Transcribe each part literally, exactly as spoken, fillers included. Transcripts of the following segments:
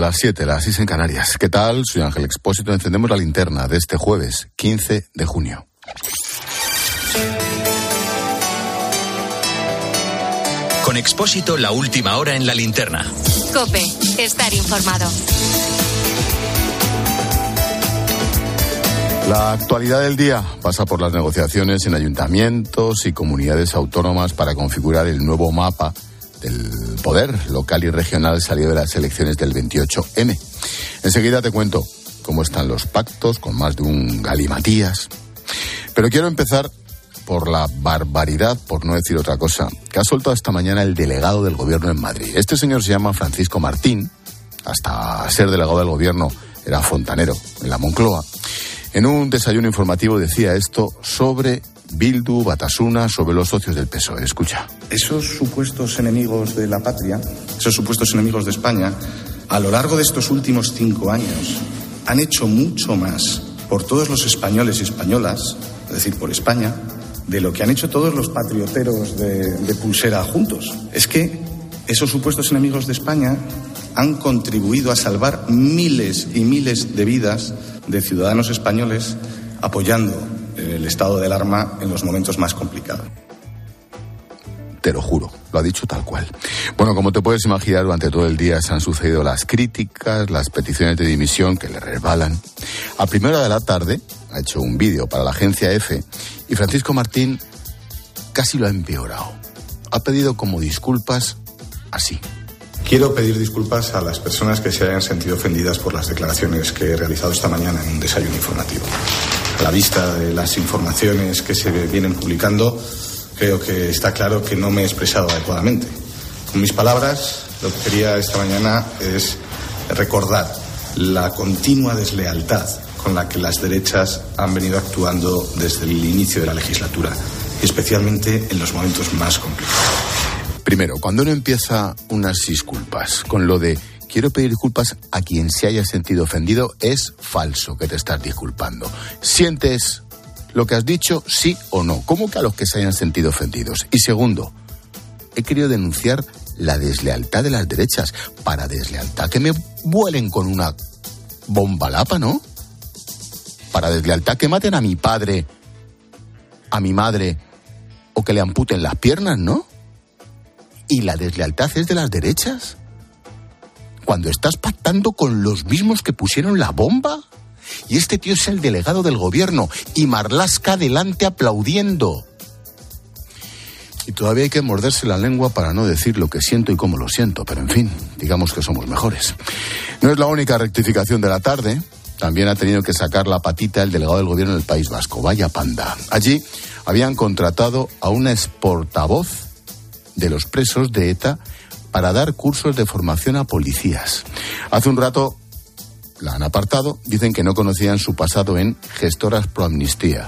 Las siete, las seis en Canarias. ¿Qué tal? Soy Ángel Expósito. Encendemos la linterna de este jueves, quince de junio. Con Expósito, la última hora en la linterna. COPE, estar informado. La actualidad del día pasa por las negociaciones en ayuntamientos y comunidades autónomas para configurar el nuevo mapa del poder local y regional salido de las elecciones del veintiocho eme. Enseguida te cuento cómo están los pactos con más de un galimatías. Pero quiero empezar por la barbaridad, por no decir otra cosa, que ha soltado esta mañana el delegado del gobierno en Madrid. Este señor se llama Francisco Martín, hasta ser delegado del gobierno era fontanero en la Moncloa. En un desayuno informativo decía esto sobre Bildu, Batasuna, sobre los socios del P S O E. Escucha. Esos supuestos enemigos de la patria, esos supuestos enemigos de España, a lo largo de estos últimos cinco años, han hecho mucho más por todos los españoles y españolas, es decir, por España, de lo que han hecho todos los patrioteros de, de pulsera juntos. Es que esos supuestos enemigos de España han contribuido a salvar miles y miles de vidas de ciudadanos españoles apoyando el estado de alarma en los momentos más complicados. Te lo juro, lo ha dicho tal cual. Bueno, como te puedes imaginar, durante todo el día se han sucedido las críticas, las peticiones de dimisión que le resbalan. A primera hora de la tarde ha hecho un vídeo para la agencia EFE y Francisco Martín casi lo ha empeorado. Ha pedido como disculpas así. Quiero pedir disculpas a las personas que se hayan sentido ofendidas por las declaraciones que he realizado esta mañana en un desayuno informativo. A la vista de las informaciones que se vienen publicando, creo que está claro que no me he expresado adecuadamente. Con mis palabras, lo que quería esta mañana es recordar la continua deslealtad con la que las derechas han venido actuando desde el inicio de la legislatura, y especialmente en los momentos más complicados. Primero, cuando uno empieza unas disculpas con lo de quiero pedir disculpas a quien se haya sentido ofendido, es falso que te estás disculpando. ¿Sientes lo que has dicho, sí o no? ¿Cómo que a los que se hayan sentido ofendidos? Y segundo, he querido denunciar la deslealtad de las derechas. Para deslealtad, que me vuelen con una bomba lapa, ¿no? Para deslealtad, que maten a mi padre, a mi madre, o que le amputen las piernas, ¿no? ¿Y la deslealtad es de las derechas? Cuando estás pactando con los mismos que pusieron la bomba. Y este tío es el delegado del gobierno. Y Marlaska delante aplaudiendo. Y todavía hay que morderse la lengua para no decir lo que siento y cómo lo siento. Pero en fin, digamos que somos mejores. No es la única rectificación de la tarde. También ha tenido que sacar la patita el delegado del gobierno del País Vasco. Vaya panda. Allí habían contratado a una exportavoz de los presos de ETA para dar cursos de formación a policías. Hace un rato la han apartado, dicen que no conocían su pasado en gestoras pro amnistía.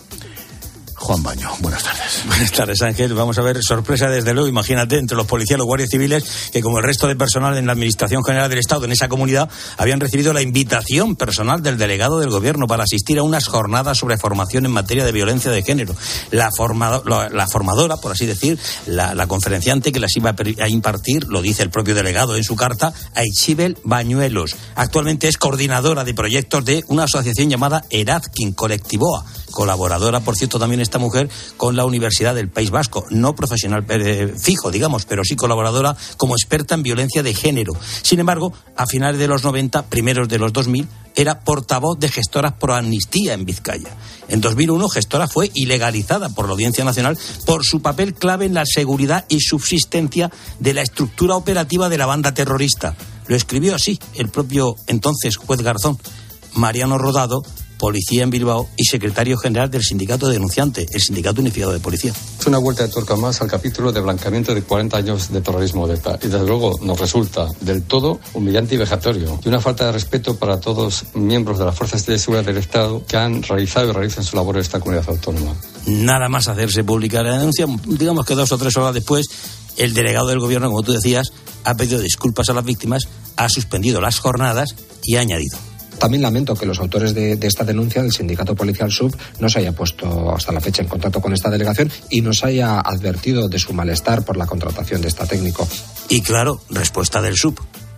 Juan Baño, buenas tardes. Buenas tardes, Ángel. Vamos a ver, sorpresa desde luego, imagínate, entre los policías y los guardias civiles, que como el resto de personal en la Administración General del Estado en esa comunidad, habían recibido la invitación personal del delegado del gobierno para asistir a unas jornadas sobre formación en materia de violencia de género. La, formado, la, la formadora, por así decir, la, la conferenciante que las iba a impartir, lo dice el propio delegado en su carta, Aitxibel Bañuelos. Actualmente es coordinadora de proyectos de una asociación llamada Erazkin Colectivoa, colaboradora, por cierto, también esta mujer con la Universidad del País Vasco, no profesional eh, fijo, digamos, pero sí colaboradora como experta en violencia de género. Sin embargo, a finales de los noventa, primeros de los dos mil, era portavoz de Gestoras pro Amnistía en Vizcaya. En dos mil uno, Gestora fue ilegalizada por la Audiencia Nacional por su papel clave en la seguridad y subsistencia de la estructura operativa de la banda terrorista. Lo escribió así el propio entonces juez Garzón. Mariano Rodado, policía en Bilbao y secretario general del sindicato denunciante, el Sindicato Unificado de Policía. Es una vuelta de tuerca más al capítulo de blanqueamiento de cuarenta años de terrorismo de ETA. Y desde luego nos resulta del todo humillante y vejatorio. Y una falta de respeto para todos miembros de las fuerzas de seguridad del Estado que han realizado y realizan su labor en esta comunidad autónoma. Nada más hacerse pública la denuncia, digamos que dos o tres horas después, el delegado del gobierno, como tú decías, ha pedido disculpas a las víctimas, ha suspendido las jornadas y ha añadido: también lamento que los autores de, de esta denuncia del Sindicato Policial Sub no se haya puesto hasta la fecha en contacto con esta delegación y nos haya advertido de su malestar por la contratación de esta técnico. Y claro, respuesta del Sub.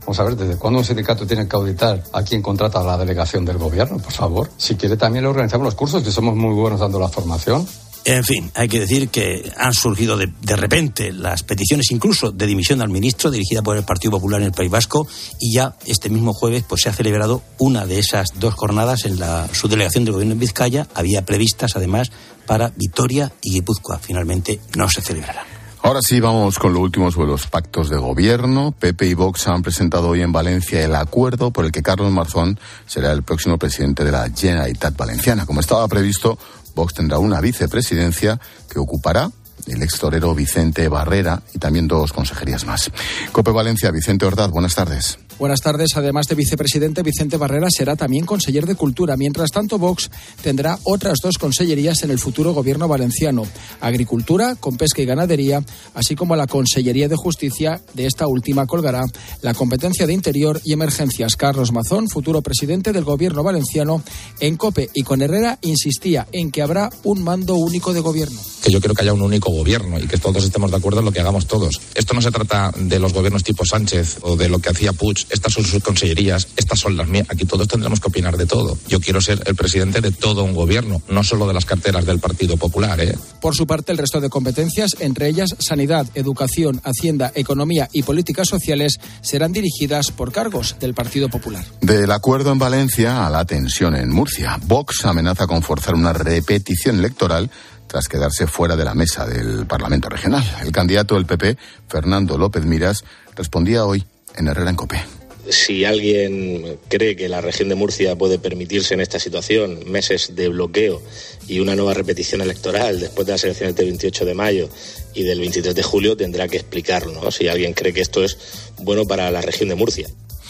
Vamos a ver, ¿desde cuándo un sindicato tiene que auditar a quien contrata a la delegación del gobierno? Por favor, si quiere también le organizamos los cursos, que somos muy buenos dando la formación. En fin, hay que decir que han surgido de, de repente las peticiones incluso de dimisión al ministro dirigida por el Partido Popular en el País Vasco, y ya este mismo jueves pues se ha celebrado una de esas dos jornadas en la subdelegación del gobierno en Vizcaya. Había previstas además para Vitoria y Guipúzcoa. Finalmente no se celebrarán. Ahora sí, vamos con lo último sobre los pactos de gobierno. P P y Vox han presentado hoy en Valencia el acuerdo por el que Carlos Marzón será el próximo presidente de la Generalitat Valenciana. Como estaba previsto, Vox tendrá una vicepresidencia que ocupará el ex torero Vicente Barrera y también dos consejerías más. COPE Valencia, Vicente Ordaz, buenas tardes. Buenas tardes. Además de vicepresidente, Vicente Barrera será también conseller de Cultura. Mientras tanto, Vox tendrá otras dos consellerías en el futuro gobierno valenciano: Agricultura, con Pesca y Ganadería, así como la Consellería de Justicia. De esta última colgará la competencia de Interior y Emergencias. Carlos Mazón, futuro presidente del gobierno valenciano, en COPE y con Herrera insistía en que habrá un mando único de gobierno. Que yo quiero que haya un único gobierno y que todos estemos de acuerdo en lo que hagamos todos. Esto no se trata de los gobiernos tipo Sánchez o de lo que hacía Puig. Estas son sus consellerías, estas son las mías. Aquí todos tendremos que opinar de todo. Yo quiero ser el presidente de todo un gobierno, no solo de las carteras del Partido Popular, ¿eh? Por su parte, el resto de competencias, entre ellas sanidad, educación, hacienda, economía y políticas sociales, serán dirigidas por cargos del Partido Popular. Del acuerdo en Valencia a la tensión en Murcia. Vox amenaza con forzar una repetición electoral tras quedarse fuera de la mesa del Parlamento Regional. El candidato del P P, Fernando López Miras, respondía hoy en Herrera en COPE. Si alguien cree que la región de Murcia puede permitirse en esta situación meses de bloqueo y una nueva repetición electoral después de las elecciones del veintiocho de mayo y del veintitrés de julio, tendrá que explicarlo, ¿no? Si alguien cree que esto es bueno para la región de Murcia.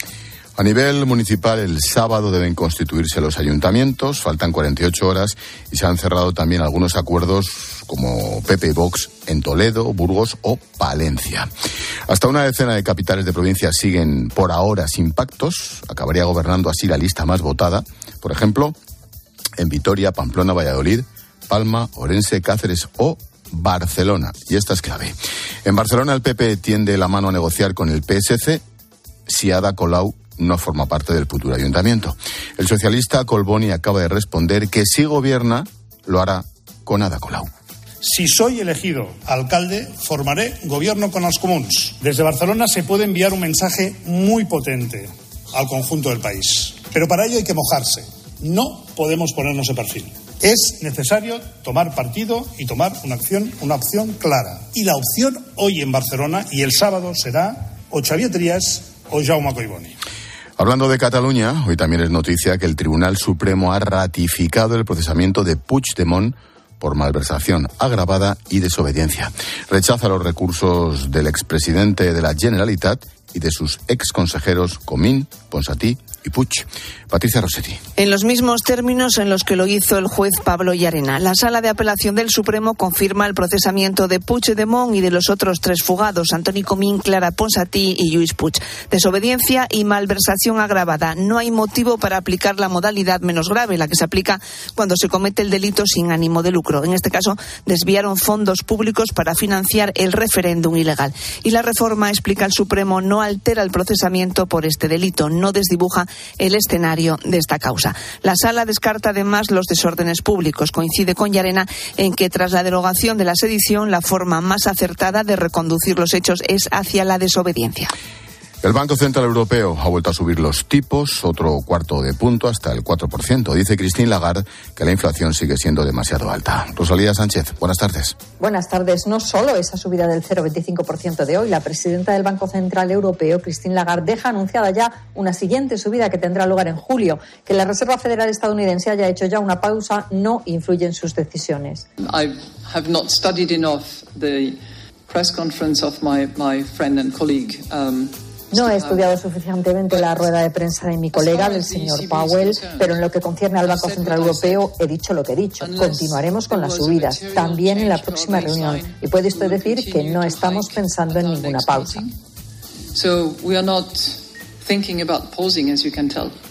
A nivel municipal, el sábado deben constituirse los ayuntamientos, faltan cuarenta y ocho horas y se han cerrado también algunos acuerdos como P P y Vox en Toledo, Burgos o Palencia. Hasta una decena de capitales de provincia siguen por ahora sin pactos. Acabaría gobernando así la lista más votada. Por ejemplo, en Vitoria, Pamplona, Valladolid, Palma, Orense, Cáceres o Barcelona. Y esta es clave. En Barcelona el P P tiende la mano a negociar con el P S C si Ada Colau no forma parte del futuro ayuntamiento. El socialista Colboni acaba de responder que si gobierna, lo hará con Ada Colau. Si soy elegido alcalde, formaré gobierno con los comuns. Desde Barcelona se puede enviar un mensaje muy potente al conjunto del país. Pero para ello hay que mojarse. No podemos ponernos de perfil. Es necesario tomar partido y tomar una acción, una opción clara. Y la opción hoy en Barcelona y el sábado será o Xavier Trias o Jaume Collboni. Hablando de Cataluña, hoy también es noticia que el Tribunal Supremo ha ratificado el procesamiento de Puigdemont por malversación agravada y desobediencia. Rechaza los recursos del expresidente de la Generalitat y de sus exconsejeros Comín, Ponsatí y Puig. Patricia Rossetti. En los mismos términos en los que lo hizo el juez Pablo Llarena, la Sala de Apelación del Supremo confirma el procesamiento de Puigdemont y de los otros tres fugados, Antoni Comín, Clara Ponsatí y Lluís Puig. Desobediencia y malversación agravada. No hay motivo para aplicar la modalidad menos grave, la que se aplica cuando se comete el delito sin ánimo de lucro. En este caso, desviaron fondos públicos para financiar el referéndum ilegal. Y la reforma, explica el Supremo, no altera el procesamiento por este delito, no desdibuja el escenario de esta causa. La Sala descarta además los desórdenes públicos. Coincide con Llarena en que tras la derogación de la sedición, la forma más acertada de reconducir los hechos es hacia la desobediencia. El Banco Central Europeo ha vuelto a subir los tipos, otro cuarto de punto, hasta el cuatro por ciento. Dice Christine Lagarde que la inflación sigue siendo demasiado alta. Rosalía Sánchez, buenas tardes. Buenas tardes. No solo esa subida del cero coma veinticinco por ciento de hoy, la presidenta del Banco Central Europeo, Christine Lagarde, deja anunciada ya una siguiente subida que tendrá lugar en julio. Que la Reserva Federal estadounidense haya hecho ya una pausa no influye en sus decisiones. I have not studied enough the press conference of my, my friend and colleague, um, No he estudiado suficientemente la rueda de prensa de mi colega, del señor Powell, pero en lo que concierne al Banco Central Europeo he dicho lo que he dicho. Continuaremos con las subidas, también en la próxima reunión. Y puede usted decir que no estamos pensando en ninguna pausa.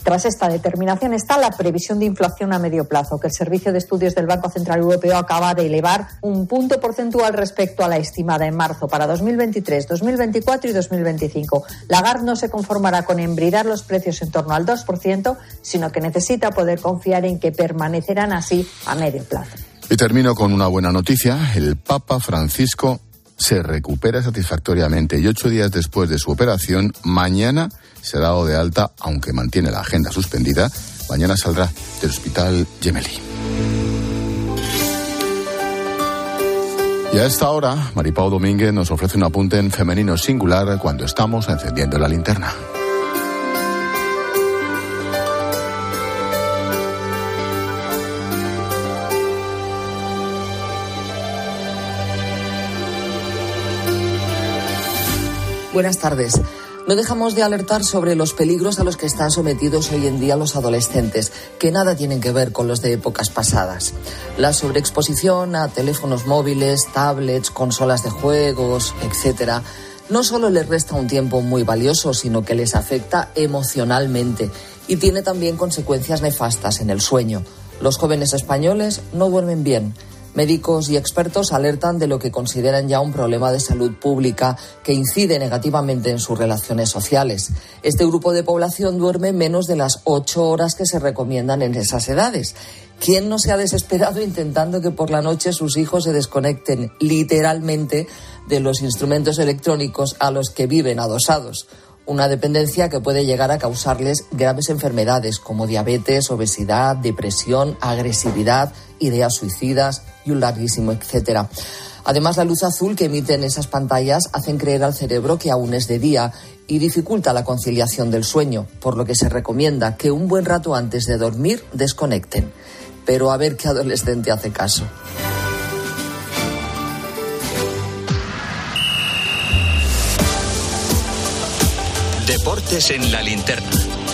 Tras esta determinación está la previsión de inflación a medio plazo, que el Servicio de Estudios del Banco Central Europeo acaba de elevar un punto porcentual respecto a la estimada en marzo para dos mil veintitrés, dos mil veinticuatro y dos mil veinticinco. Lagarde no se conformará con embridar los precios en torno al dos por ciento, sino que necesita poder confiar en que permanecerán así a medio plazo. Y termino con una buena noticia. El Papa Francisco se recupera satisfactoriamente y ocho días después de su operación, mañana será dado de alta, aunque mantiene la agenda suspendida. Mañana saldrá del Hospital Gemelli. Y a esta hora, Maripau Domínguez nos ofrece un apunte en femenino singular cuando estamos encendiendo la linterna. Buenas tardes. No dejamos de alertar sobre los peligros a los que están sometidos hoy en día los adolescentes, que nada tienen que ver con los de épocas pasadas. La sobreexposición a teléfonos móviles, tablets, consolas de juegos, etcétera, no solo les resta un tiempo muy valioso, sino que les afecta emocionalmente y tiene también consecuencias nefastas en el sueño. Los jóvenes españoles no duermen bien. Médicos y expertos alertan de lo que consideran ya un problema de salud pública que incide negativamente en sus relaciones sociales. Este grupo de población duerme menos de las ocho horas que se recomiendan en esas edades. ¿Quién no se ha desesperado intentando que por la noche sus hijos se desconecten literalmente de los instrumentos electrónicos a los que viven adosados? Una dependencia que puede llegar a causarles graves enfermedades como diabetes, obesidad, depresión, agresividad, ideas suicidas y un larguísimo etcétera. Además, la luz azul que emiten esas pantallas hacen creer al cerebro que aún es de día y dificulta la conciliación del sueño, por lo que se recomienda que un buen rato antes de dormir desconecten. Pero a ver qué adolescente hace caso. Deportes en la linterna.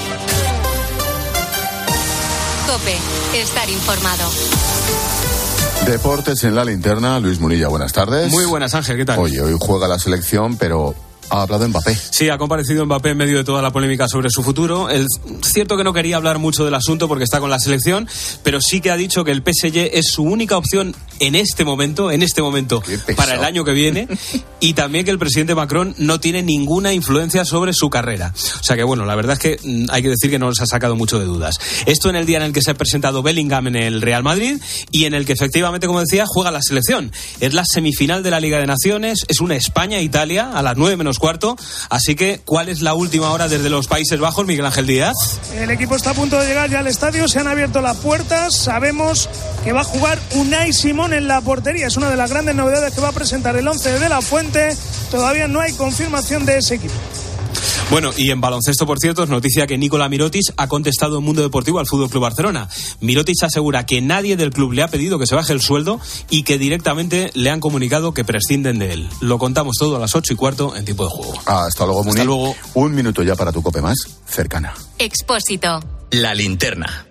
COPE, estar informado. Deportes en la linterna. Luis Munilla, buenas tardes. Muy buenas, Ángel, ¿qué tal? Oye, hoy juega la selección, pero ha hablado Mbappé. Sí, ha comparecido Mbappé en medio de toda la polémica sobre su futuro. Es cierto que no quería hablar mucho del asunto porque está con la selección, pero sí que ha dicho que el P S G es su única opción en este momento, en este momento, para el año que viene, y también que el presidente Macron no tiene ninguna influencia sobre su carrera. O sea que, bueno, la verdad es que mm, hay que decir que no nos ha sacado mucho de dudas. Esto en el día en el que se ha presentado Bellingham en el Real Madrid y en el que efectivamente, como decía, juega la selección. Es la semifinal de la Liga de Naciones, es una España-Italia a las nueve menos cuarto. Así que, ¿cuál es la última hora desde los Países Bajos, Miguel Ángel Díaz? El equipo está a punto de llegar ya al estadio, se han abierto las puertas, sabemos que va a jugar Unai Simón en la portería, es una de las grandes novedades que va a presentar el once de la Fuente, todavía no hay confirmación de ese equipo. Bueno, y en baloncesto, por cierto, es noticia que Nikola Mirotic ha contestado en Mundo Deportivo al F C Barcelona. Mirotic asegura que nadie del club le ha pedido que se baje el sueldo y que directamente le han comunicado que prescinden de él. Lo contamos todo a las ocho y cuarto en tiempo de juego. Hasta luego, Munir. Hasta luego. Un minuto ya para tu COPE más cercana. Expósito. La linterna.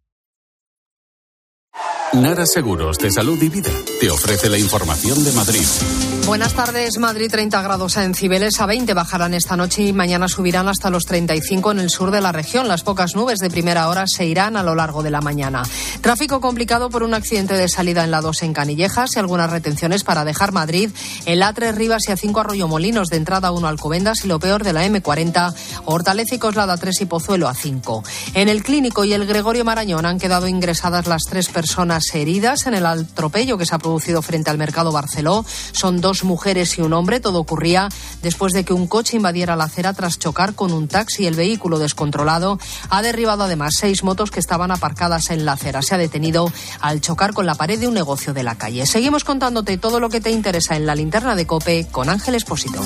Nara Seguros de Salud y Vida te ofrece la información de Madrid. Buenas tardes. Madrid, treinta grados en Cibeles, a veinte bajarán esta noche y mañana subirán hasta los treinta y cinco en el sur de la región. Las pocas nubes de primera hora se irán a lo largo de la mañana. Tráfico complicado por un accidente de salida en la dos en Canillejas y algunas retenciones para dejar Madrid en la tres Rivas y a cinco Arroyomolinos, de entrada uno Alcobendas y lo peor de la eme cuarenta, Hortaleza y Coslada tres y Pozuelo a cinco. En el Clínico y el Gregorio Marañón han quedado ingresadas las tres personas heridas en el atropello que se ha producido frente al Mercado Barceló. Son dos mujeres y un hombre. Todo ocurría después de que un coche invadiera la acera tras chocar con un taxi. El vehículo descontrolado ha derribado además seis motos que estaban aparcadas en la acera. Se ha detenido al chocar con la pared de un negocio de la calle. Seguimos contándote todo lo que te interesa en la linterna de COPE con Ángel Expósito.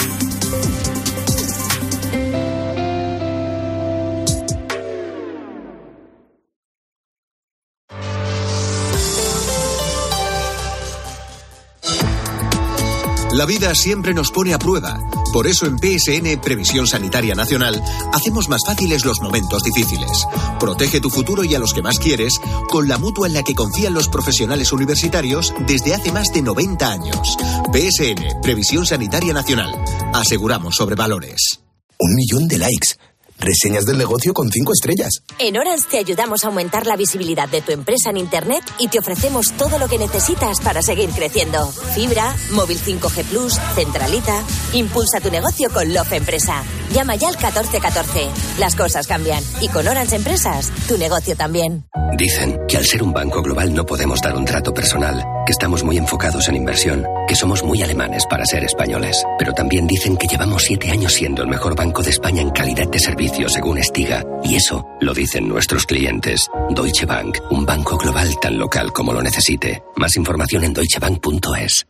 La vida siempre nos pone a prueba. Por eso en P S N, Previsión Sanitaria Nacional, hacemos más fáciles los momentos difíciles. Protege tu futuro y a los que más quieres con la mutua en la que confían los profesionales universitarios desde hace más de noventa años. P S N, Previsión Sanitaria Nacional. Aseguramos sobre valores. Un millón de likes. reseñas del negocio con cinco estrellas. En Orange te ayudamos a aumentar la visibilidad de tu empresa en Internet y te ofrecemos todo lo que necesitas para seguir creciendo. Fibra, móvil cinco G plus, centralita. Impulsa tu negocio con Love Empresa. Llama ya al catorce catorce. Las cosas cambian y con Orange Empresas, tu negocio también. Dicen que al ser un banco global no podemos dar un trato personal, que estamos muy enfocados en inversión, que somos muy alemanes para ser españoles. Pero también dicen que llevamos siete años siendo el mejor banco de España en calidad de servicio según Estiga. Y eso lo dicen nuestros clientes. Deutsche Bank, un banco global tan local como lo necesite. Más información en deutsche bank punto es.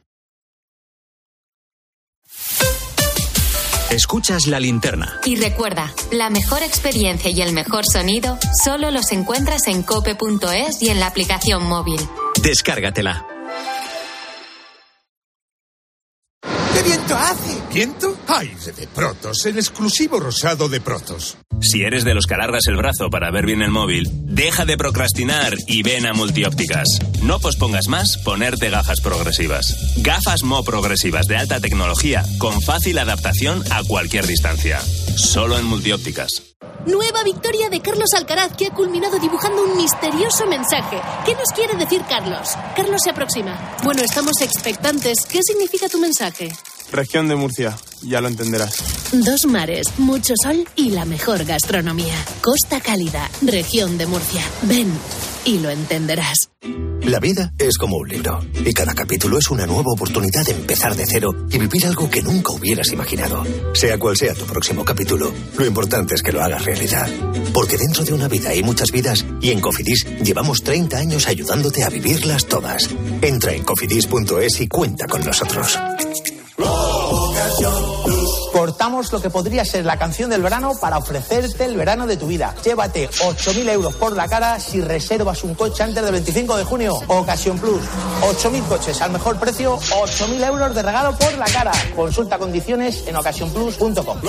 Escuchas La Linterna. Y recuerda, la mejor experiencia y el mejor sonido solo los encuentras en cope punto es y en la aplicación móvil. Descárgatela. ¡Qué viento hace! ¿Viento? Aire de Protos, el exclusivo rosado de Protos. Si eres de los que alargas el brazo para ver bien el móvil, deja de procrastinar y ven a Multiópticas. No pospongas más ponerte gafas progresivas. Gafas Mo progresivas de alta tecnología con fácil adaptación a cualquier distancia. Solo en Multiópticas. Nueva victoria de Carlos Alcaraz, que ha culminado dibujando un misterioso mensaje. ¿Qué nos quiere decir Carlos? Carlos se aproxima. Bueno, estamos expectantes. ¿Qué significa tu mensaje? Región de Murcia, ya lo entenderás. Dos mares, mucho sol y la mejor gastronomía. Costa Cálida, región de Murcia. Ven y lo entenderás. La vida es como un libro y cada capítulo es una nueva oportunidad de empezar de cero y vivir algo que nunca hubieras imaginado. Sea cual sea tu próximo capítulo, lo importante es que lo hagas realidad. Porque dentro de una vida hay muchas vidas y en Cofidis llevamos treinta años ayudándote a vivirlas todas. Entra en cofidis punto es y cuenta con nosotros. Cortamos lo que podría ser la canción del verano para ofrecerte el verano de tu vida. Llévate ocho mil euros por la cara si reservas un coche antes del veinticinco de junio. Ocasión Plus. ocho mil coches al mejor precio, ocho mil euros de regalo por la cara. Consulta condiciones en ocasión plus punto com.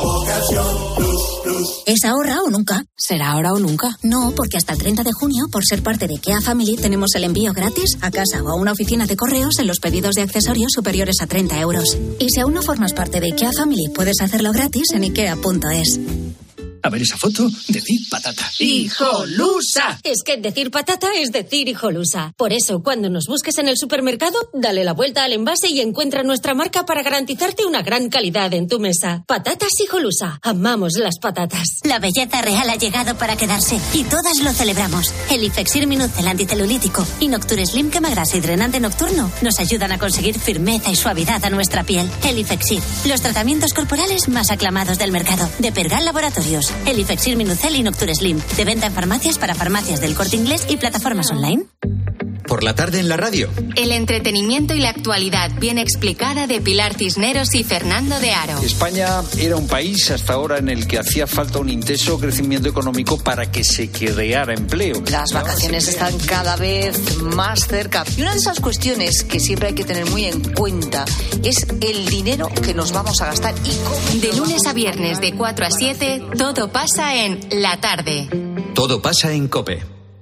¿Es ahora o nunca? ¿Será ahora o nunca? No, porque hasta el treinta de junio, por ser parte de Kia Family, tenemos el envío gratis a casa o a una oficina de correos en los pedidos de accesorios superiores a treinta euros. Y si aún no formas parte de Kia Family, puedes hacerlo gratis en ikea punto es. A ver esa foto, decir patata. ¡Hijolusa! Es que decir patata es decir hijolusa. Por eso, cuando nos busques en el supermercado, dale la vuelta al envase y encuentra nuestra marca para garantizarte una gran calidad en tu mesa. Patatas Hijolusa. Amamos las patatas. La belleza real ha llegado para quedarse y todas lo celebramos. El Ifexir Minucel anticelulítico y Noctur Slim quemagrasa y drenante nocturno nos ayudan a conseguir firmeza y suavidad a nuestra piel. El Ifexir, los tratamientos corporales más aclamados del mercado. De Pergal Laboratorios. El Ifexir Minucel y Noctur Slim. De venta en farmacias para farmacias del Corte Inglés y plataformas online. Por la tarde en la radio. El entretenimiento y la actualidad bien explicada de Pilar Cisneros y Fernando de Aro. España era un país hasta ahora en el que hacía falta un intenso crecimiento económico para que se creara empleo. Las vacaciones están cada vez más cerca. Y una de esas cuestiones que siempre hay que tener muy en cuenta es el dinero que nos vamos a gastar. Y cómo de lunes a viernes de cuatro a siete, todo pasa en La Tarde. Todo pasa en COPE.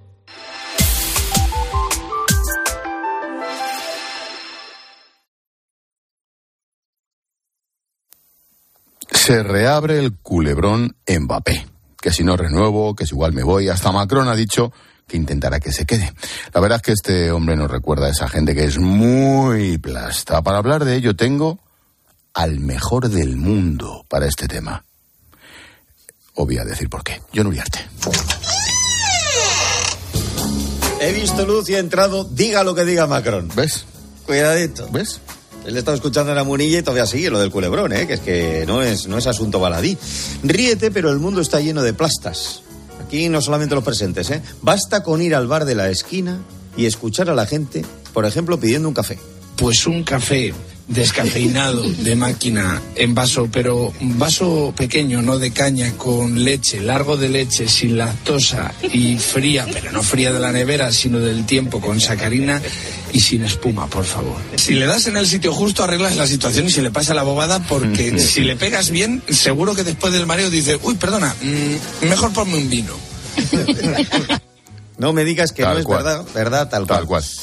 Se reabre el culebrón Mbappé. Que si no renuevo, que si igual me voy. Hasta Macron ha dicho que intentará que se quede. La verdad es que este hombre nos recuerda a esa gente que es muy plasta. Para hablar de ello tengo al mejor del mundo para este tema. Os voy a decir por qué. Jon Uriarte. He visto luz y he entrado, diga lo que diga Macron. ¿Ves? Cuidadito. ¿Ves? Él estaba escuchando a la Munilla y todavía sigue lo del culebrón, ¿eh? Que es que no es, no es asunto baladí. Ríete, pero el mundo está lleno de plastas. Aquí no solamente los presentes, ¿eh? Basta con ir al bar de la esquina y escuchar a la gente, por ejemplo, pidiendo un café. Pues un café descafeinado de máquina en vaso, pero un vaso pequeño, no de caña, con leche, largo de leche, sin lactosa y fría, pero no fría de la nevera, sino del tiempo, con sacarina y sin espuma, por favor. Si le das en el sitio justo, arreglas la situación y se le pasa la bobada, porque si le pegas bien, seguro que después del mareo dice, uy, perdona, mmm, mejor ponme un vino. No me digas que tal no es cual. verdad, verdad, tal, tal cual. cual.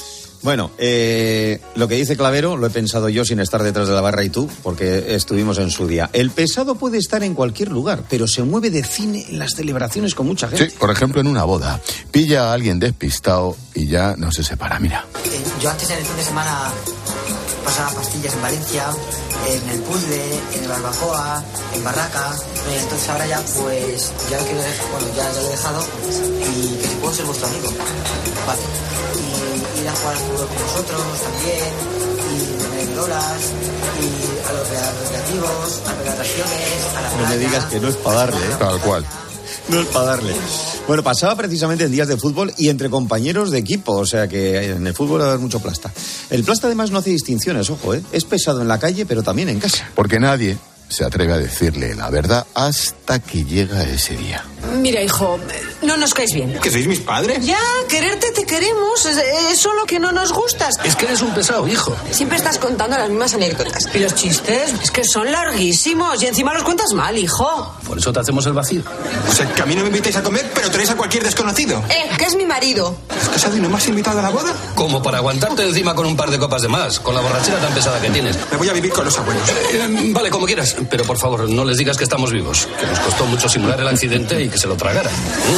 Bueno, eh, lo que dice Clavero lo he pensado yo sin estar detrás de la barra y tú, porque estuvimos en su día. El pesado puede estar en cualquier lugar, pero se mueve de cine en las celebraciones con mucha gente. Sí, por ejemplo, en una boda. Pilla a alguien despistado y ya no se separa, mira. Eh, yo antes en el fin de semana pasaba pastillas en Valencia, en el Puzzle, en el Barbacoa, en Barraca. Eh, entonces ahora ya, pues, ya lo quiero dejar, bueno, ya, ya lo he dejado y que si puedo ser vuestro amigo. Vale. Y ir a jugar al fútbol con vosotros también, y tener lolas, y a los recreativos, a las raciones, a la playa. No me digas que no es para darle, ¿eh? Tal cual. No es para darle. Bueno, pasaba precisamente en días de fútbol y entre compañeros de equipo, o sea que en el fútbol va a haber mucho plasta. El plasta además no hace distinciones, ojo, ¿eh? Es pesado en la calle, pero también en casa. Porque nadie se atreve a decirle la verdad hasta que llega ese día. Mira, hijo, no nos caes bien. ¿Que sois mis padres? Ya, quererte te queremos, es, es solo que no nos gustas. Es que eres un pesado, hijo. Siempre estás contando las mismas anécdotas. Y los chistes, es que son larguísimos y encima los cuentas mal, hijo. Por eso te hacemos el vacío. O sea, que a mí no me invitáis a comer, pero traéis a cualquier desconocido. Eh, que es mi marido. ¿Has casado y no me has invitado a la boda? Como para aguantarte encima con un par de copas de más, con la borrachera tan pesada que tienes. Me voy a vivir con los abuelos. Eh, vale, como quieras, pero por favor, no les digas que estamos vivos, que nos costó mucho simular el accidente y que se lo tragaran.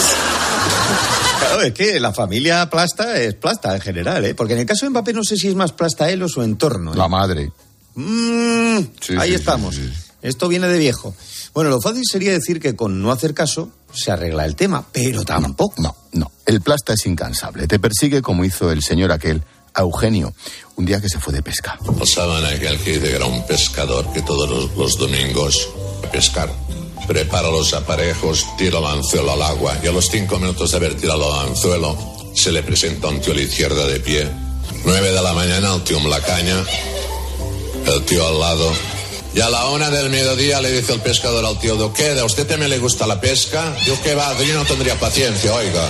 Claro, es que la familia plasta es plasta en general, ¿eh? Porque en el caso de Mbappé no sé si es más plasta él o su entorno, ¿eh? La madre. Mm, sí, ahí sí, estamos. Sí, sí. Esto viene de viejo. Bueno, lo fácil sería decir que con no hacer caso se arregla el tema, pero tampoco. No, no. El plasta es incansable. Te persigue como hizo el señor aquel, a Eugenio, un día que se fue de pesca. Pasaban aquel que dice que era un pescador que todos los, los domingos a pescar. Prepara los aparejos, tira el anzuelo al agua y a los cinco minutos de haber tirado el anzuelo se le presenta un tío a la izquierda de pie. Nueve de la mañana, el tío en la caña, el tío al lado. Y a la una del mediodía le dice el pescador al tío, ¿de qué? ¿A usted también le gusta la pesca? Digo, ¿qué va? Yo no tendría paciencia, oiga.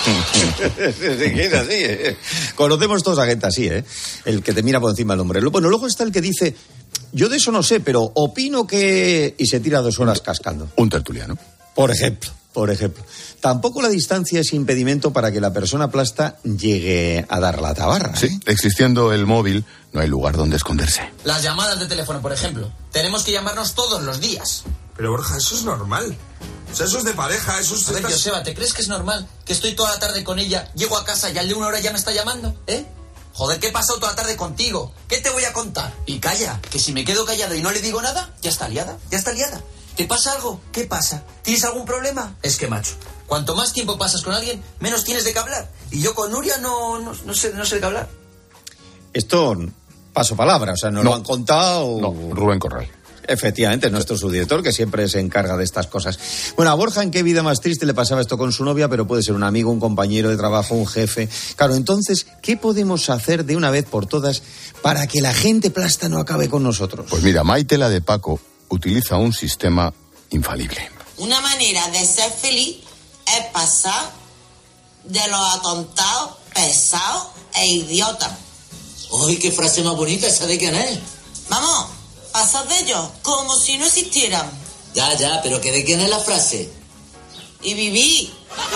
Es así, ¿eh? Conocemos todos a gente así, ¿eh? El que te mira por encima del hombre. Bueno, luego está el que dice, yo de eso no sé, pero opino que... y se tira dos horas cascando. Un tertuliano. Por ejemplo, por ejemplo. Tampoco la distancia es impedimento para que la persona plasta llegue a dar la tabarra. Sí, existiendo el móvil, no hay lugar donde esconderse. Las llamadas de teléfono, por ejemplo. Tenemos que llamarnos todos los días. Pero Borja, eso es normal. O sea, eso es de pareja, eso es... A ver, Joseba, ¿te crees que es normal que estoy toda la tarde con ella, llego a casa y al de una hora ya me está llamando? ¿Eh? Joder, ¿qué he pasado toda la tarde contigo? ¿Qué te voy a contar? Y calla, que si me quedo callado y no le digo nada, ya está liada, ya está liada. ¿Te pasa algo? ¿Qué pasa? ¿Tienes algún problema? Es que, macho, cuanto más tiempo pasas con alguien, menos tienes de qué hablar. Y yo con Nuria no, no, no, sé, no sé de qué hablar. Esto, paso palabra, o sea, nos no, lo han contado... No, Rubén Corral. Efectivamente, nuestro subdirector, que siempre se encarga de estas cosas. Bueno, a Borja, ¿en qué vida más triste le pasaba esto con su novia? Pero puede ser un amigo, un compañero de trabajo, un jefe. Claro, entonces, ¿qué podemos hacer de una vez por todas para que la gente plasta no acabe con nosotros? Pues mira, Maite, la de Paco, utiliza un sistema infalible. Una manera de ser feliz es pasar de los atontados, pesados e idiotas. ¡Ay, qué frase más bonita! ¿Esa de quién es? Vamos, pasar de ellos como si no existieran. Ya, ya, pero ¿que de quién es la frase? Y viví.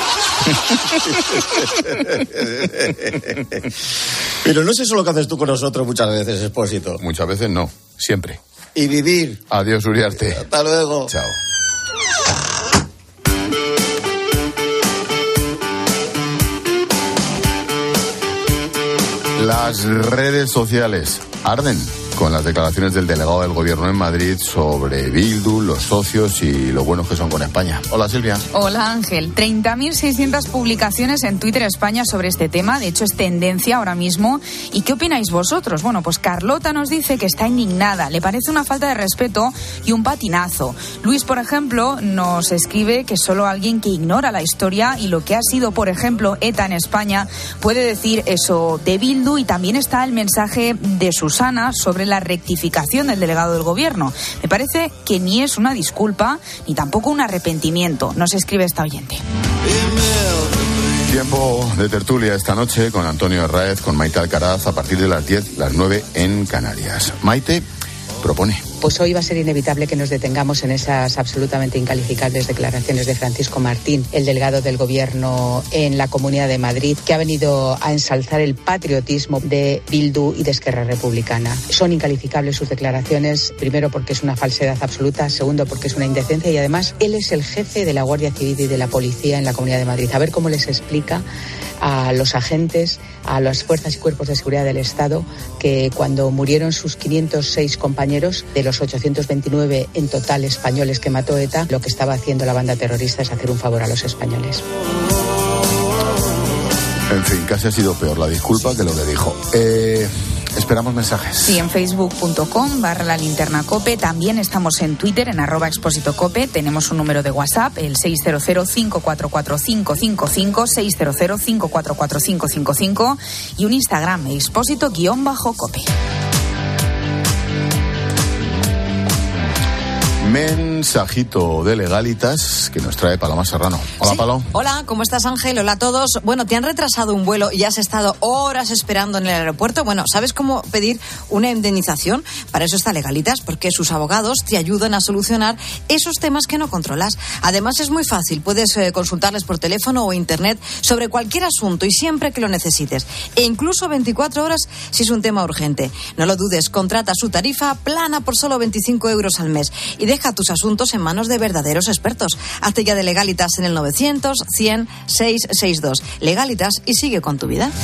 Pero no es eso lo que haces tú con nosotros muchas veces, Expósito. Muchas veces no, siempre. Y vivir. Adiós, Uriarte. Hasta luego. Chao. Las redes sociales arden con las declaraciones del delegado del gobierno en Madrid sobre Bildu, los socios y lo buenos que son con España. Hola, Silvia. Hola, Ángel. treinta mil seiscientas publicaciones en Twitter España sobre este tema. De hecho, es tendencia ahora mismo. ¿Y qué opináis vosotros? Bueno, pues Carlota nos dice que está indignada. Le parece una falta de respeto y un patinazo. Luis, por ejemplo, nos escribe que solo alguien que ignora la historia y lo que ha sido, por ejemplo, ETA en España puede decir eso de Bildu. Y también está el mensaje de Susana sobre la rectificación del delegado del gobierno. Me parece que ni es una disculpa ni tampoco un arrepentimiento. Nos escribe esta oyente. Tiempo de tertulia esta noche con Antonio Herráez, con Maite Alcaraz a partir de las diez, las nueve en Canarias. Maite propone. Pues hoy va a ser inevitable que nos detengamos en esas absolutamente incalificables declaraciones de Francisco Martín, el delegado del Gobierno en la Comunidad de Madrid, que ha venido a ensalzar el patriotismo de Bildu y de Esquerra Republicana. Son incalificables sus declaraciones, primero porque es una falsedad absoluta, segundo porque es una indecencia y además él es el jefe de la Guardia Civil y de la Policía en la Comunidad de Madrid. A ver cómo les explica a los agentes, a las fuerzas y cuerpos de seguridad del Estado, que cuando murieron sus quinientos seis compañeros, de los ochocientos veintinueve en total españoles que mató ETA, lo que estaba haciendo la banda terrorista es hacer un favor a los españoles. En fin, casi ha sido peor la disculpa que lo que dijo. Eh, esperamos mensajes. Sí, en facebook.com barra la linterna cope. También estamos en Twitter, en arroba expósito cope. Tenemos un número de WhatsApp, el seis cero cero, cinco cuatro cuatro, cinco cinco cinco, seis cero cero, cinco cuatro cuatro, cinco cinco cinco y un Instagram, expósito-cope. Mensajito de Legalitas que nos trae Paloma Serrano. Hola, sí. Palo. Hola, ¿cómo estás, Ángel? Hola a todos. Bueno, ¿te han retrasado un vuelo y has estado horas esperando en el aeropuerto? Bueno, ¿sabes cómo pedir una indemnización? Para eso está Legalitas, porque sus abogados te ayudan a solucionar esos temas que no controlas. Además, es muy fácil. Puedes eh, consultarles por teléfono o internet sobre cualquier asunto y siempre que lo necesites. E incluso veinticuatro horas si es un tema urgente. No lo dudes, contrata su tarifa plana por solo veinticinco euros al mes y deja tus asuntos en manos de verdaderos expertos. Hazte ya de Legalitas en el novecientos, cien, seiscientos sesenta y dos. Legalitas y sigue con tu vida.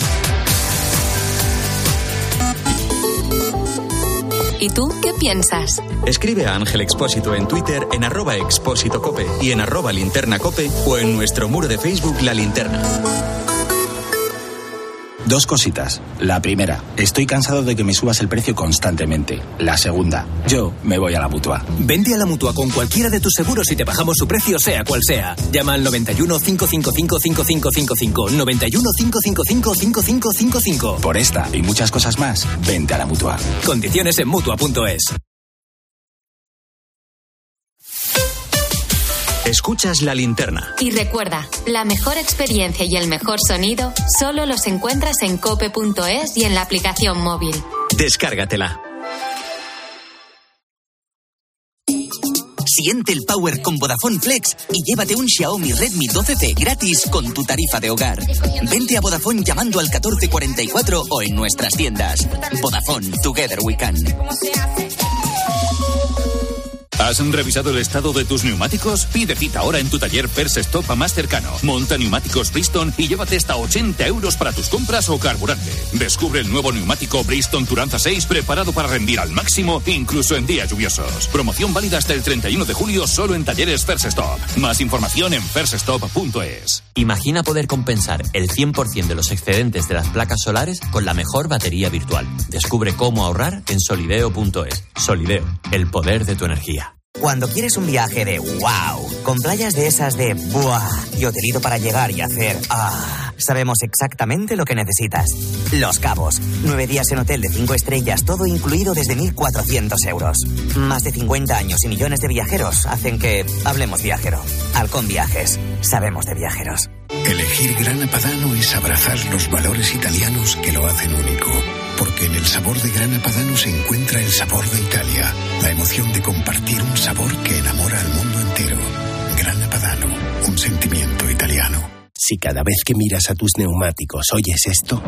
¿Y tú qué piensas? Escribe a Ángel Expósito en Twitter en arroba expósito cope y en arroba linterna cope o en nuestro muro de Facebook La Linterna. Dos cositas. La primera, estoy cansado de que me subas el precio constantemente. La segunda, yo me voy a la Mutua. Vente a la Mutua con cualquiera de tus seguros y te bajamos su precio sea cual sea. Llama al noventa y uno, cinco cinco cinco, cinco cinco cinco cinco, noventa y uno, cinco cinco cinco, cinco cinco cinco cinco. Por esta y muchas cosas más, vente a la Mutua. Condiciones en Mutua punto es. Escuchas La Linterna. Y recuerda, la mejor experiencia y el mejor sonido solo los encuentras en cope punto es y en la aplicación móvil. Descárgatela. Siente el power con Vodafone Flex y llévate un Xiaomi Redmi doce C gratis con tu tarifa de hogar. Vente a Vodafone llamando al catorce cuarenta y cuatro o en nuestras tiendas. Vodafone, Together We Can. ¿Has revisado el estado de tus neumáticos? Pide cita ahora en tu taller First Stop más cercano. Monta neumáticos Bridgestone y llévate hasta ochenta euros para tus compras o carburante. Descubre el nuevo neumático Bridgestone Turanza seis preparado para rendir al máximo, incluso en días lluviosos. Promoción válida hasta el treinta y uno de julio solo en talleres First Stop. Más información en first stop punto es. Imagina poder compensar el cien por ciento de los excedentes de las placas solares con la mejor batería virtual. Descubre cómo ahorrar en solideo punto es. Solideo, el poder de tu energía. Cuando quieres un viaje de wow, con playas de esas de buah y hotelito para llegar y hacer ah, sabemos exactamente lo que necesitas. Los Cabos, nueve días en hotel de cinco estrellas, todo incluido desde mil cuatrocientos euros. Más de cincuenta años y millones de viajeros hacen que hablemos viajero. Halcón Viajes, sabemos de viajeros. Elegir Grana Padano es abrazar los valores italianos que lo hacen único. Porque en el sabor de Grana Padano se encuentra el sabor de Italia, la emoción de compartir un sabor que enamora al mundo entero. Grana Padano, un sentimiento italiano. Si cada vez que miras a tus neumáticos oyes esto,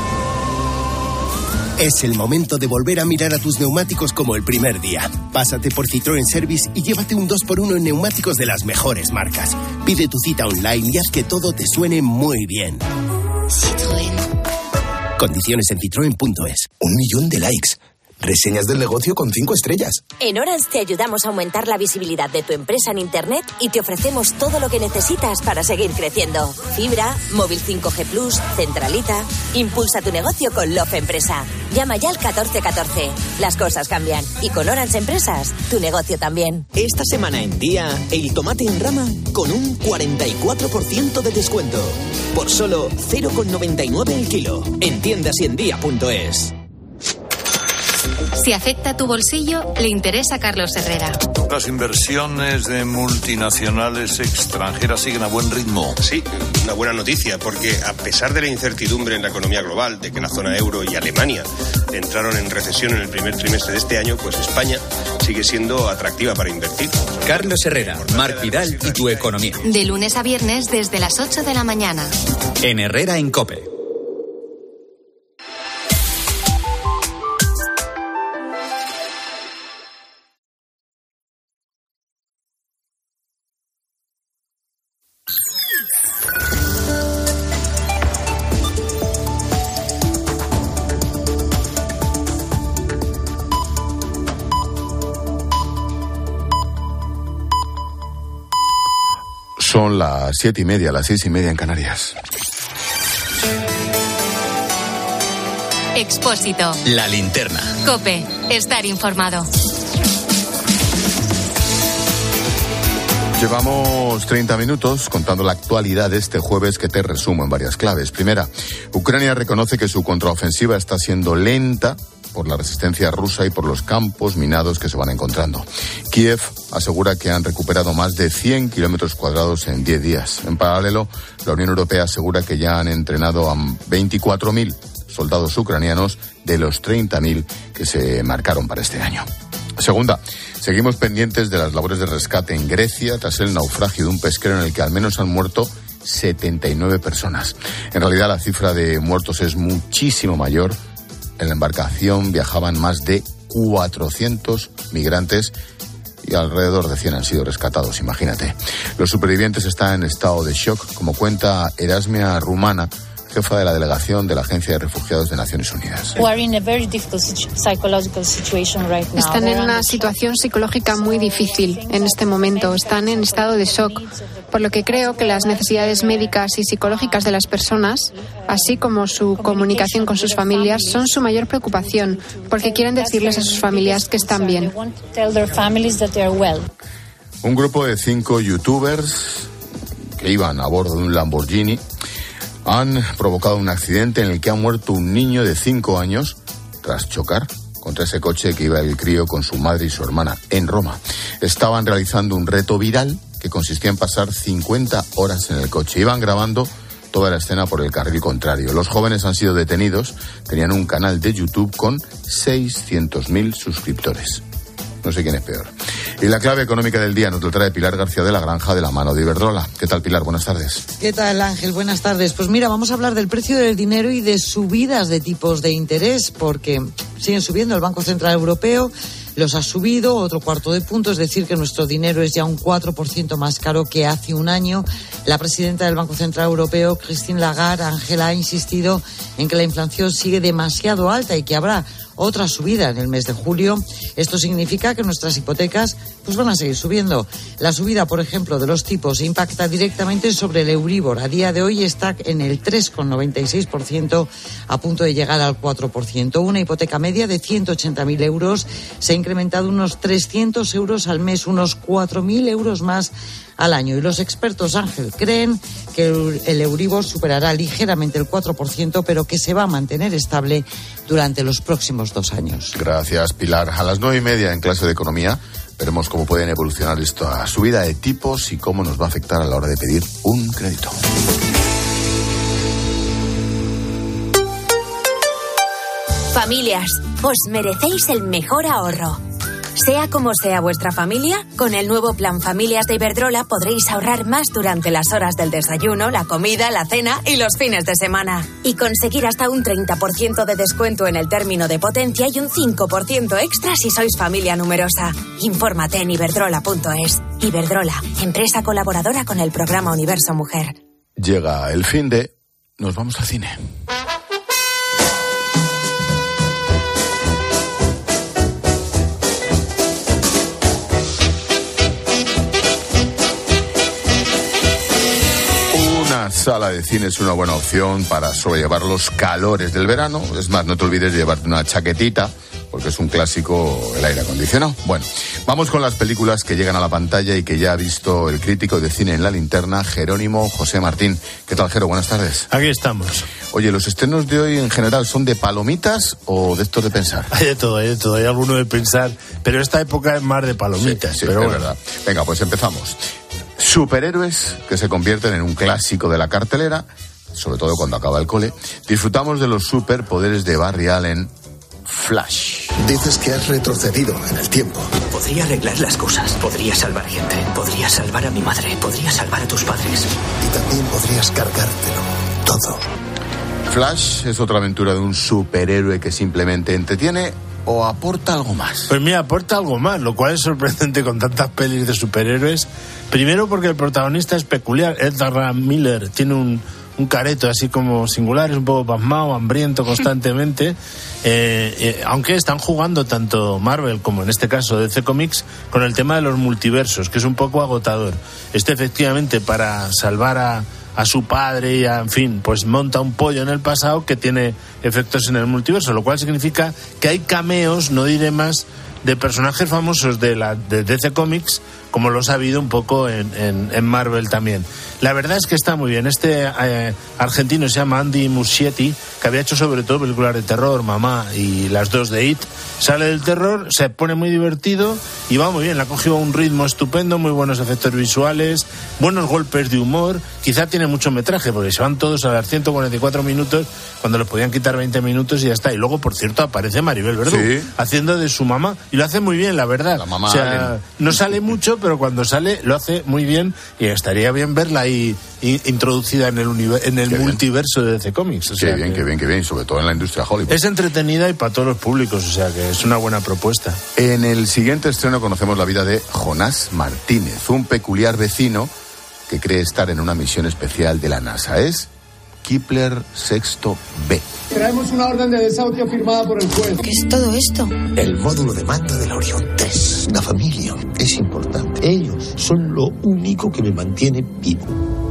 es el momento de volver a mirar a tus neumáticos como el primer día. Pásate por Citroën Service y llévate un dos por uno en neumáticos de las mejores marcas. Pide tu cita online y haz que todo te suene muy bien. Citroën. Condiciones en citroen punto es. Un millón de likes. Reseñas del negocio con cinco estrellas. En Orange te ayudamos a aumentar la visibilidad de tu empresa en Internet y te ofrecemos todo lo que necesitas para seguir creciendo. Fibra, móvil cinco G plus, centralita. Impulsa tu negocio con Love Empresa. Llama ya al catorce catorce. Las cosas cambian. Y con Orange Empresas, tu negocio también. Esta semana en Día, el tomate en rama con un cuarenta y cuatro por ciento de descuento. Por solo cero coma noventa y nueve el kilo. En tiendas y en día punto es. Si afecta a tu bolsillo, le interesa a Carlos Herrera. Las inversiones de multinacionales extranjeras siguen a buen ritmo. Sí, una buena noticia, porque a pesar de la incertidumbre en la economía global, de que la zona euro y Alemania entraron en recesión en el primer trimestre de este año, pues España sigue siendo atractiva para invertir. Carlos Herrera, Marc Vidal y tu economía. De lunes a viernes desde las ocho de la mañana. En Herrera en COPE. Son las siete y media, las seis y media en Canarias. Expósito. La linterna. COPE. Estar informado. Llevamos treinta minutos contando la actualidad de este jueves, que te resumo en varias claves. Primera, Ucrania reconoce que su contraofensiva está siendo lenta por la resistencia rusa y por los campos minados que se van encontrando. Kiev asegura que han recuperado más de cien kilómetros cuadrados en diez días. En paralelo, la Unión Europea asegura que ya han entrenado a veinticuatro mil soldados ucranianos de los treinta mil que se marcaron para este año. Segunda, seguimos pendientes de las labores de rescate en Grecia tras el naufragio de un pesquero en el que al menos han muerto setenta y nueve personas. En realidad, la cifra de muertos es muchísimo mayor. En la embarcación viajaban más de cuatrocientos migrantes y alrededor de cien han sido rescatados, imagínate. Los supervivientes están en estado de shock, como cuenta Erasmia Rumana, jefa de la delegación de la Agencia de Refugiados de Naciones Unidas. Están en una situación psicológica muy difícil en este momento. Están en estado de shock, por lo que creo que las necesidades médicas y psicológicas de las personas, así como su comunicación con sus familias, son su mayor preocupación, porque quieren decirles a sus familias que están bien. Un grupo de cinco youtubers que iban a bordo de un Lamborghini han provocado un accidente en el que ha muerto un niño de cinco años tras chocar contra ese coche que iba el crío con su madre y su hermana en Roma. Estaban realizando un reto viral que consistía en pasar cincuenta horas en el coche. Iban grabando toda la escena por el carril contrario. Los jóvenes han sido detenidos. Tenían un canal de YouTube con seiscientos mil suscriptores. No sé quién es peor. Y la clave económica del día nos lo trae Pilar García de la Granja, de la mano de Iberdrola. ¿Qué tal, Pilar? Buenas tardes. ¿Qué tal, Ángel? Buenas tardes. Pues mira, vamos a hablar del precio del dinero y de subidas de tipos de interés, porque siguen subiendo. El Banco Central Europeo los ha subido otro cuarto de punto, es decir, que nuestro dinero es ya un cuatro por ciento más caro que hace un año. La presidenta del Banco Central Europeo, Christine Lagarde, Ángela, ha insistido en que la inflación sigue demasiado alta y que habrá otra subida en el mes de julio. Esto significa que nuestras hipotecas pues van a seguir subiendo. La subida, por ejemplo, de los tipos impacta directamente sobre el Euribor. A día de hoy está en el tres coma noventa y seis por ciento, a punto de llegar al cuatro por ciento. Una hipoteca media de ciento ochenta mil euros se ha incrementado unos trescientos euros al mes, unos cuatro mil euros más al año. Y los expertos, Ángel, creen que el Euribor superará ligeramente el cuatro por ciento, pero que se va a mantener estable durante los próximos dos años. Gracias, Pilar. A las nueve y media en clase de economía veremos cómo pueden evolucionar esta subida de tipos y cómo nos va a afectar a la hora de pedir un crédito. Familias, os merecéis el mejor ahorro. Sea como sea vuestra familia, con el nuevo Plan Familias de Iberdrola podréis ahorrar más durante las horas del desayuno, la comida, la cena y los fines de semana. Y conseguir hasta un treinta por ciento de descuento en el término de potencia y un cinco por ciento extra si sois familia numerosa. Infórmate en iberdrola punto es. Iberdrola, empresa colaboradora con el programa Universo Mujer. Llega el fin de... Nos vamos al cine. Una sala de cine es una buena opción para sobrellevar los calores del verano. Es más, no te olvides de llevarte una chaquetita porque es un clásico el aire acondicionado. Bueno, vamos con las películas que llegan a la pantalla y que ya ha visto el crítico de cine en La Linterna, Jerónimo José Martín. ¿Qué tal, Jero? Buenas tardes. Aquí estamos. Oye, ¿los estrenos de hoy en general son de palomitas o de estos de pensar? Hay de todo, hay de todo. Hay alguno de pensar, pero esta época es más de palomitas. Sí, sí, pero es bueno. verdad. Venga, pues empezamos. Superhéroes que se convierten en un clásico de la cartelera, sobre todo cuando acaba el cole. Disfrutamos de los superpoderes de Barry Allen. Flash. Dices que has retrocedido en el tiempo. Podría arreglar las cosas, podría salvar gente, podría salvar a mi madre, podría salvar a tus padres. Y también podrías cargártelo todo. Flash es otra aventura de un superhéroe que simplemente entretiene o aporta algo más. Pues mira, aporta algo más, lo cual es sorprendente con tantas pelis de superhéroes. Primero porque el protagonista es peculiar. Ezra Miller tiene un, un careto así como singular, es un poco pasmado, hambriento constantemente. Eh, eh, aunque están jugando tanto Marvel como en este caso D C Comics con el tema de los multiversos, que es un poco agotador. Este efectivamente para salvar a, a su padre y a, en fin, pues monta un pollo en el pasado que tiene efectos en el multiverso, lo cual significa que hay cameos, no diré más, de personajes famosos de la de D C Comics, como los ha habido un poco en, en, en Marvel también. La verdad es que está muy bien. Este eh, argentino se llama Andy Muschietti, que había hecho sobre todo películas de terror, Mamá y las dos de It. Sale del terror, se pone muy divertido y va muy bien. Le ha cogido un ritmo estupendo, muy buenos efectos visuales, buenos golpes de humor. Quizá tiene mucho metraje, porque se van todos a las ciento cuarenta y cuatro minutos, cuando les podían quitar veinte minutos y ya está. Y luego, por cierto, aparece Maribel Verdú, sí, haciendo de su mamá. Y lo hace muy bien, la verdad. La mamá o sea, Allen. No sale mucho, pero cuando sale lo hace muy bien y estaría bien verla ahí introducida en el, univer- en el multiverso de D C Comics. O sea, qué bien, que qué bien, qué bien, sobre todo en la industria Hollywood. Es entretenida y para todos los públicos, o sea que es una buena propuesta. En el siguiente estreno conocemos la vida de Jonás Martínez, un peculiar vecino que cree estar en una misión especial de la NASA. Es Kepler Sexto B. Traemos una orden de desahucio firmada por el juez. ¿Qué es todo esto? El módulo de mando de la Orión tres. La familia es importante. Ellos son lo único que me mantiene vivo.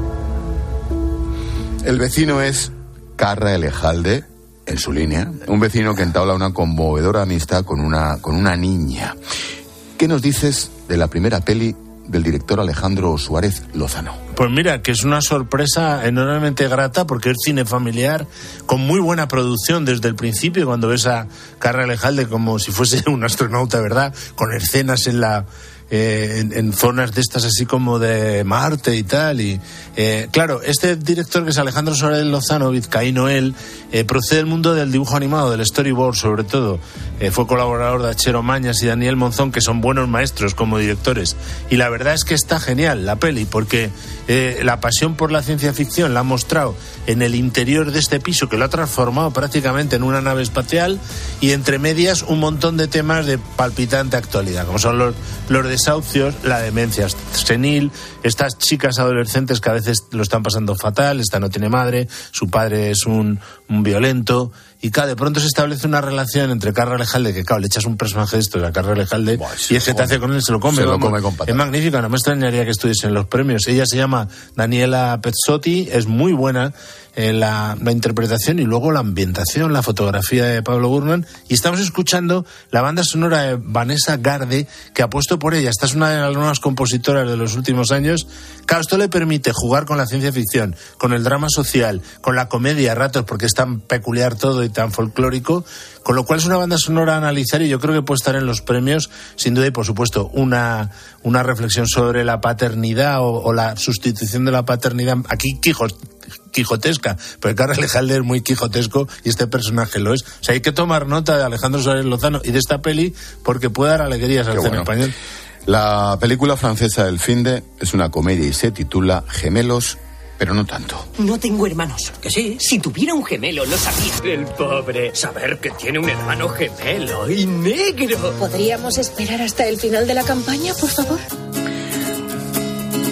El vecino es Carra Elejalde, en su línea. Un vecino que entabla una conmovedora amistad con una, con una niña. ¿Qué nos dices de la primera peli del director Alejandro Suárez Lozano? Pues mira, que es una sorpresa enormemente grata porque es cine familiar con muy buena producción desde el principio, cuando ves a Carra Elejalde como si fuese un astronauta, ¿verdad? Con escenas en la... Eh, en, en zonas de estas así como de Marte y tal y eh, claro, este director que es Alejandro Suárez Lozano, vizcaíno él, eh, procede del mundo del dibujo animado, del storyboard sobre todo. Eh, fue colaborador de Achero Mañas y Daniel Monzón, que son buenos maestros como directores, y la verdad es que está genial la peli porque eh, la pasión por la ciencia ficción la ha mostrado en el interior de este piso, que lo ha transformado prácticamente en una nave espacial, y entre medias un montón de temas de palpitante actualidad, como son los, los desahucios, la demencia senil, estas chicas adolescentes que a veces lo están pasando fatal, esta no tiene madre, su padre es un, un violento, y claro, de pronto se establece una relación entre Carra Elejalde, que claro, le echas un personaje de esto a Carra Elejalde, Buah, y es que te hace con él, se lo come. Se lo vamos, come con patatas. Es magnífica, no me extrañaría que estuviese en los premios. Ella se llama Daniela Pezzotti, es muy buena en la, la interpretación y luego la ambientación, la fotografía de Pablo Gurman, y estamos escuchando la banda sonora de Vanessa Garde, que apuesto por ella. Esta es una de las nuevas compositoras de los últimos años. Claro, esto le permite jugar con la ciencia ficción, con el drama social, con la comedia a ratos, porque es tan peculiar todo y tan folclórico, con lo cual es una banda sonora a analizar, y yo creo que puede estar en los premios, sin duda, y por supuesto una, una reflexión sobre la paternidad o, o la sustitución de la paternidad, aquí Quijote, quijotesca, pero Carra Elejalde es muy quijotesco y este personaje lo es. O sea, hay que tomar nota de Alejandro Suárez Lozano y de esta peli porque puede dar alegrías al cine español. La película francesa El Finde es una comedia y se titula Gemelos, pero no tanto. No tengo hermanos. ¿Que sí? Si tuviera un gemelo, lo sabía. El pobre. Saber que tiene un hermano gemelo y negro. ¿Podríamos esperar hasta el final de la campaña, por favor?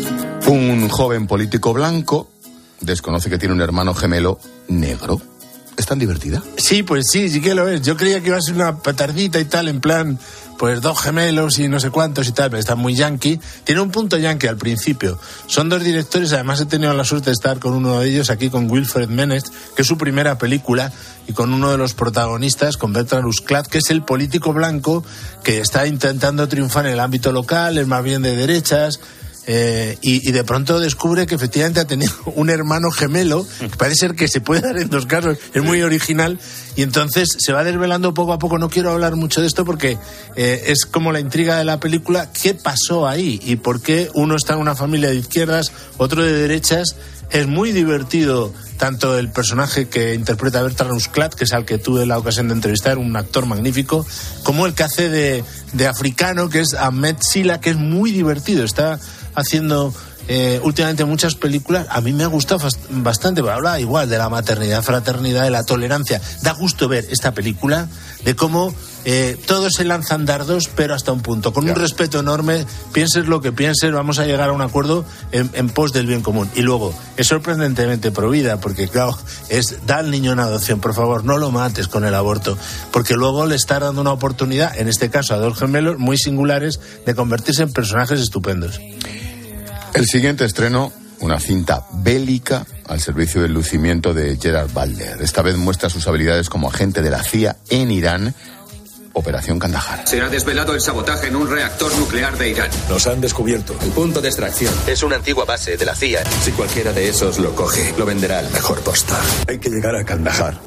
Un joven político blanco desconoce que tiene un hermano gemelo negro. ¿Es tan divertida? Sí, pues sí, sí que lo es. Yo creía que iba a ser una petardita y tal, en plan, pues dos gemelos y no sé cuántos y tal, pero está muy yankee. Tiene un punto yankee al principio. Son dos directores, además he tenido la suerte de estar con uno de ellos aquí, con Wilfred Menes, que es su primera película, y con uno de los protagonistas, con Bertrand Rusklat, que es el político blanco que está intentando triunfar en el ámbito local, es más bien de derechas. Eh, y, y de pronto descubre que efectivamente ha tenido un hermano gemelo, que parece ser que se puede dar en dos casos, es muy original, y entonces se va desvelando poco a poco. No quiero hablar mucho de esto porque eh, es como la intriga de la película, qué pasó ahí y por qué uno está en una familia de izquierdas, otro de derechas. Es muy divertido tanto el personaje que interpreta Bertrand Rusklat, que es al que tuve la ocasión de entrevistar, un actor magnífico, como el que hace de, de africano, que es Ahmed Silla, que es muy divertido. Está haciendo eh, últimamente muchas películas. A mí me ha gustado bastante, pero habla igual de la maternidad, fraternidad, de la tolerancia. Da gusto ver esta película, de cómo eh, todos se lanzan dardos, pero hasta un punto, con ya. un respeto enorme. Pienses lo que pienses, vamos a llegar a un acuerdo en, en pos del bien común. Y luego, es sorprendentemente provida, porque claro, es da al niño en adopción, por favor, no lo mates con el aborto, porque luego le está dando una oportunidad, en este caso a dos gemelos muy singulares, de convertirse en personajes estupendos. El siguiente estreno, una cinta bélica al servicio del lucimiento de Gerard Butler. Esta vez muestra sus habilidades como agente de la C I A en Irán. Operación Kandahar. Se ha desvelado el sabotaje en un reactor nuclear de Irán. Nos han descubierto. El punto de extracción es una antigua base de la C I A. Si cualquiera de esos lo coge, lo venderá al mejor postor. Hay que llegar a Kandahar.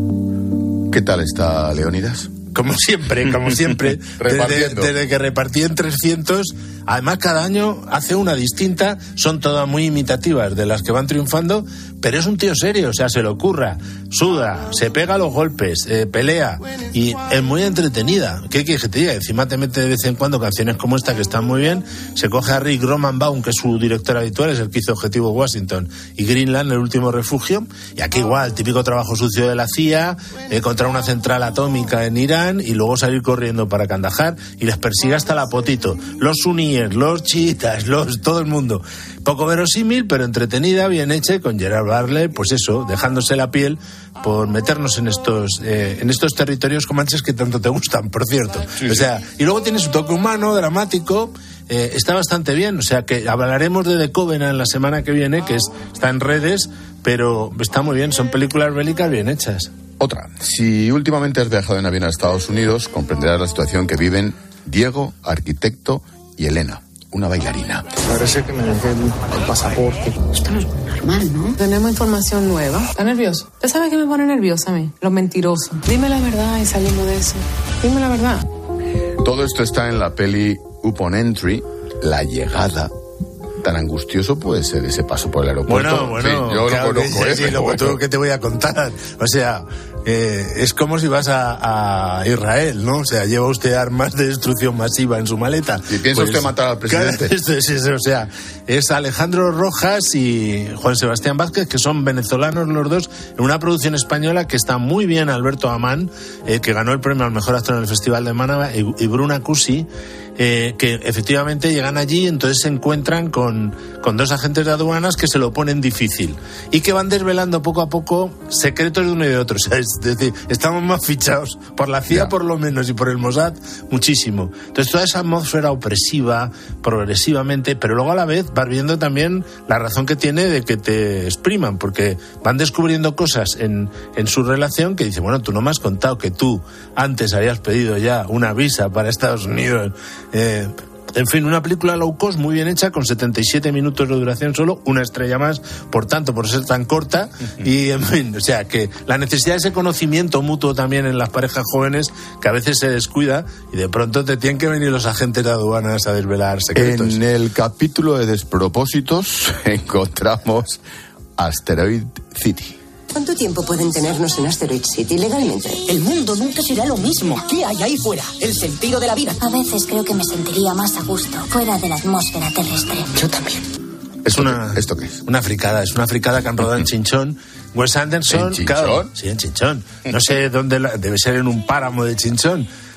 ¿Qué tal está Leónidas? Como siempre, como siempre. desde, desde que repartí en trescientos, además cada año hace una distinta, son todas muy imitativas de las que van triunfando, pero es un tío serio, o sea, se le ocurra, suda, se pega los golpes, eh, pelea, y es muy entretenida. ¿Qué quieres que te diga? Encima te mete de vez en cuando canciones como esta que están muy bien. Se coge a Rick Romanbaum, que es su director habitual, es el que hizo Objetivo Washington y Greenland, El último refugio, y aquí igual, típico trabajo sucio de la C I A, eh, contra una central atómica en Irán, y luego salir corriendo para Kandahar, y les persigue hasta la potito. Los suníes, los chiitas, los, todo el mundo. Poco verosímil, pero entretenida, bien hecha, con Gerard Butler, pues eso, dejándose la piel por meternos en estos eh, en estos territorios comanches que tanto te gustan, por cierto. Sí, o sea, y luego tiene su toque humano, dramático, eh, está bastante bien. O sea, que hablaremos de The Covenant la semana que viene, que es, está en redes, pero está muy bien, son películas bélicas bien hechas. Otra, si últimamente has viajado en avión a Estados Unidos, comprenderás la situación que viven Diego, arquitecto, y Elena, una bailarina. Parece que me dejé el, el pasaporte. Esto no es normal, ¿no? Tenemos información nueva. ¿Está nervioso? ¿Usted sabe qué me pone nerviosa a mí? Los mentirosos. Dime la verdad y salimos de eso. Dime la verdad. Todo esto está en la peli Upon Entry, La Llegada. Tan angustioso puede ser ese paso por el aeropuerto. Bueno, bueno, sí, yo claro, lo conozco, sí, ¿eh? sí, lo bueno. que te voy a contar. O sea, eh, es como si vas a, a Israel, ¿no? O sea, lleva usted armas de destrucción masiva en su maleta. ¿Y piensa pues, usted matar al presidente? Claro, esto es eso, o sea, es Alejandro Rojas y Juan Sebastián Vázquez, que son venezolanos los dos, en una producción española que está muy bien. Alberto Amán, eh, que ganó el premio al mejor actor en el Festival de Málaga, y, y Bruna Cusi, eh, que efectivamente llegan allí, entonces se encuentran con, con dos agentes de aduanas que se lo ponen difícil y que van desvelando poco a poco secretos de uno y de otro. O sea, es decir, estamos más fichados por la C I A, yeah, por lo menos, y por el Mossad muchísimo. Entonces toda esa atmósfera opresiva progresivamente, pero luego a la vez vas viendo también la razón que tiene de que te expriman, porque van descubriendo cosas en, en su relación que dicen, bueno, tú no me has contado que tú antes habías pedido ya una visa para Estados Unidos. Eh, en fin, una película low cost muy bien hecha, con setenta y siete minutos de duración solo, una estrella más, por tanto, por ser tan corta. Y, en fin, o sea, que la necesidad de ese conocimiento mutuo también en las parejas jóvenes, que a veces se descuida, y de pronto te tienen que venir los agentes de aduanas a desvelar secretos. En el capítulo de despropósitos encontramos Asteroid City. ¿Cuánto tiempo pueden tenernos en Asteroid City legalmente? El mundo nunca será lo mismo. ¿Qué hay ahí fuera? El sentido de la vida. A veces creo que me sentiría más a gusto fuera de la atmósfera terrestre. Yo también. Es una, ¿Esto qué es? Una fricada, es una fricada que han rodado en Chinchón. Wes Anderson, ¿En Chinchón? Claro, sí, en Chinchón. No sé dónde, la, debe ser en un páramo de Chinchón.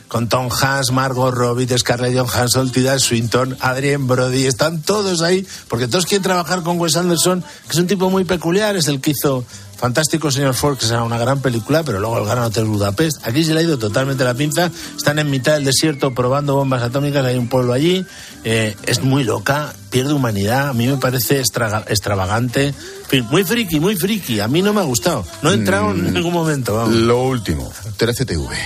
con Tom Hanks, Margot Robbie, Scarlett Johansson, Tilda Swinton, Adrien Brody, están todos ahí, porque todos quieren trabajar con Wes Anderson, que es un tipo muy peculiar, es el que hizo Fantástico Señor Ford, que será una gran película, pero luego el Gran Hotel Budapest. Aquí se le ha ido totalmente la pinza, están en mitad del desierto probando bombas atómicas, hay un pueblo allí, eh, es muy loca, pierde humanidad, a mí me parece extra, extravagante, en fin, muy friki, muy friki, a mí no me ha gustado, no he entrado mm, en ningún momento. Vamos. Lo último, trece T V.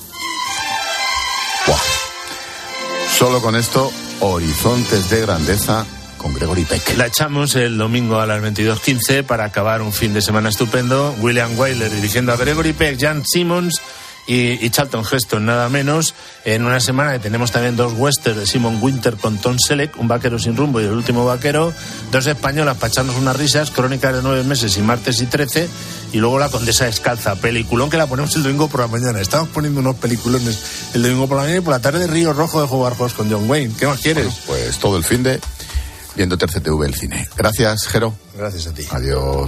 Wow. Solo con esto, Horizontes de Grandeza con Gregory Peck. La echamos el domingo a las veintidós quince para acabar un fin de semana estupendo. William Wyler dirigiendo a Gregory Peck, Jan Simmons y, y Charlton Heston, nada menos. En una semana que tenemos también dos westerns de Simon Winter con Tom Selleck, Un vaquero sin rumbo y El último vaquero. Dos españolas para echarnos unas risas, Crónicas de nueve meses y Martes y trece. Y luego La condesa descalza, peliculón que la ponemos el domingo por la mañana. Estamos poniendo unos peliculones el domingo por la mañana y por la tarde Río Rojo de Howard Hawks con John Wayne. ¿Qué más quieres? Bueno, pues todo el fin de viendo Terce T V el cine. Gracias, Jero. Gracias a ti. Adiós.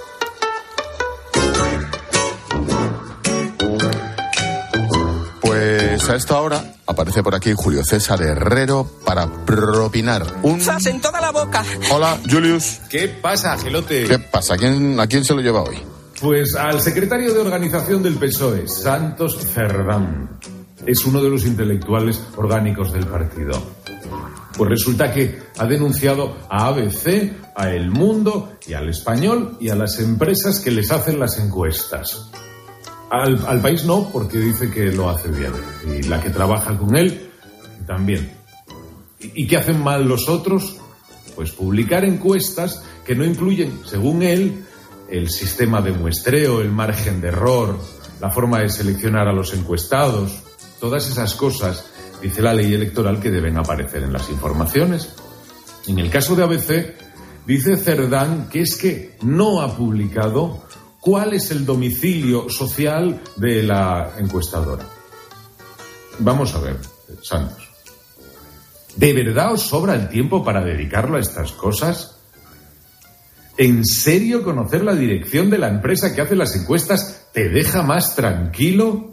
Pues a esta hora aparece por aquí Julio César Herrero para propinar un... ¡Zas en toda la boca! Hola, Julius. ¿Qué pasa, Gelote? ¿Qué pasa? ¿A quién, a quién se lo lleva hoy? Pues al secretario de organización del P S O E, Santos Cerdán. Es uno de los intelectuales orgánicos del partido. Pues resulta que ha denunciado a A B C, a El Mundo y al Español y a las empresas que les hacen las encuestas. Al, al País no, porque dice que lo hace bien. Y la que trabaja con él, también. ¿Y, y qué hacen mal los otros? Pues publicar encuestas que no incluyen, según él, el sistema de muestreo, el margen de error, la forma de seleccionar a los encuestados, todas esas cosas. Dice la ley electoral que deben aparecer en las informaciones. En el caso de A B C, dice Cerdán que es que no ha publicado cuál es el domicilio social de la encuestadora. Vamos a ver, Santos. ¿De verdad os sobra el tiempo para dedicarlo a estas cosas? ¿En serio conocer la dirección de la empresa que hace las encuestas te deja más tranquilo?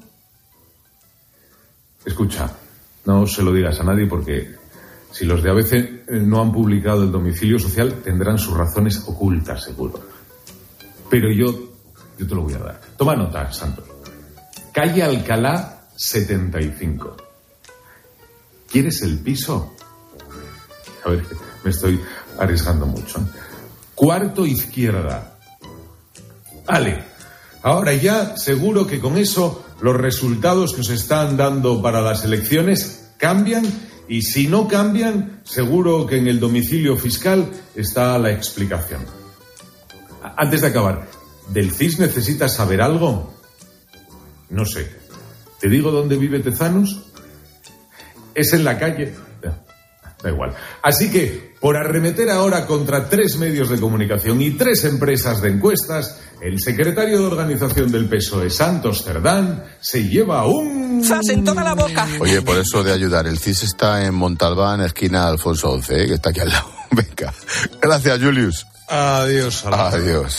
Escucha. No se lo digas a nadie porque si los de A B C no han publicado el domicilio social tendrán sus razones ocultas, seguro. Pero yo, yo te lo voy a dar. Toma nota, Santos. Calle Alcalá setenta y cinco. ¿Quieres el piso? A ver, me estoy arriesgando mucho. Cuarto izquierda. Vale. Ahora ya, seguro que con eso los resultados que os están dando para las elecciones cambian y si no cambian, seguro que en el domicilio fiscal está la explicación. Antes de acabar, ¿del C I S necesitas saber algo? No sé. ¿Te digo dónde vive Tezanos? Es en la calle... Da igual. Así que, por arremeter ahora contra tres medios de comunicación y tres empresas de encuestas, el secretario de organización del P S O E, Santos Cerdán, se lleva un... ¡Zas en toda la boca! Oye, por eso de ayudar, el C I S está en Montalbán, esquina Alfonso once, ¿eh? Que está aquí al lado. Venga. Gracias, Julius. Adiós. Adiós.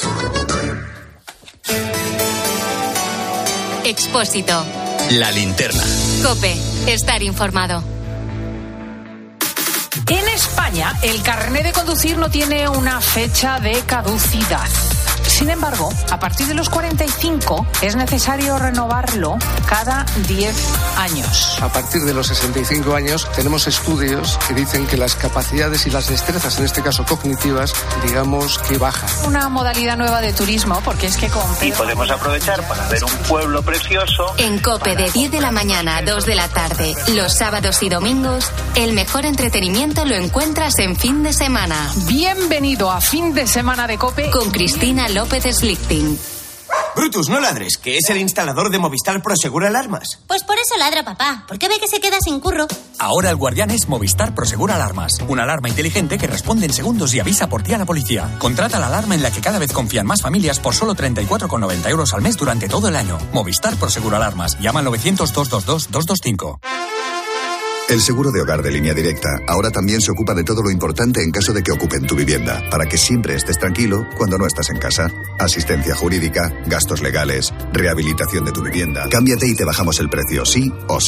Expósito. La linterna. COPE. Estar informado. En España, el carné de conducir no tiene una fecha de caducidad. Sin embargo, a partir de los cuarenta y cinco es necesario renovarlo cada diez años. A partir de los sesenta y cinco años tenemos estudios que dicen que las capacidades y las destrezas, en este caso cognitivas, digamos que bajan. Una modalidad nueva de turismo, porque es que con Pedro... Y podemos aprovechar para ver un pueblo precioso. En COPE de diez de la mañana a dos de la tarde, los sábados y domingos, el mejor entretenimiento lo encuentras en fin de semana. Bienvenido a Fin de Semana de COPE con Cristina López Slichting. Brutus, no ladres, que es el instalador de Movistar Prosegur Alarmas. Pues por eso ladra papá, porque ve que se queda sin curro. Ahora el guardián es Movistar Prosegur Alarmas. Una alarma inteligente que responde en segundos y avisa por ti a la policía. Contrata la alarma en la que cada vez confían más familias por solo treinta y cuatro con noventa euros al mes durante todo el año. Movistar Prosegur Alarmas. Llama al novecientos, doscientos veintidós, doscientos veinticinco. El seguro de hogar de Línea Directa ahora también se ocupa de todo lo importante en caso de que ocupen tu vivienda, para que siempre estés tranquilo cuando no estás en casa. Asistencia jurídica, gastos legales, rehabilitación de tu vivienda. Cámbiate y te bajamos el precio, sí o sí.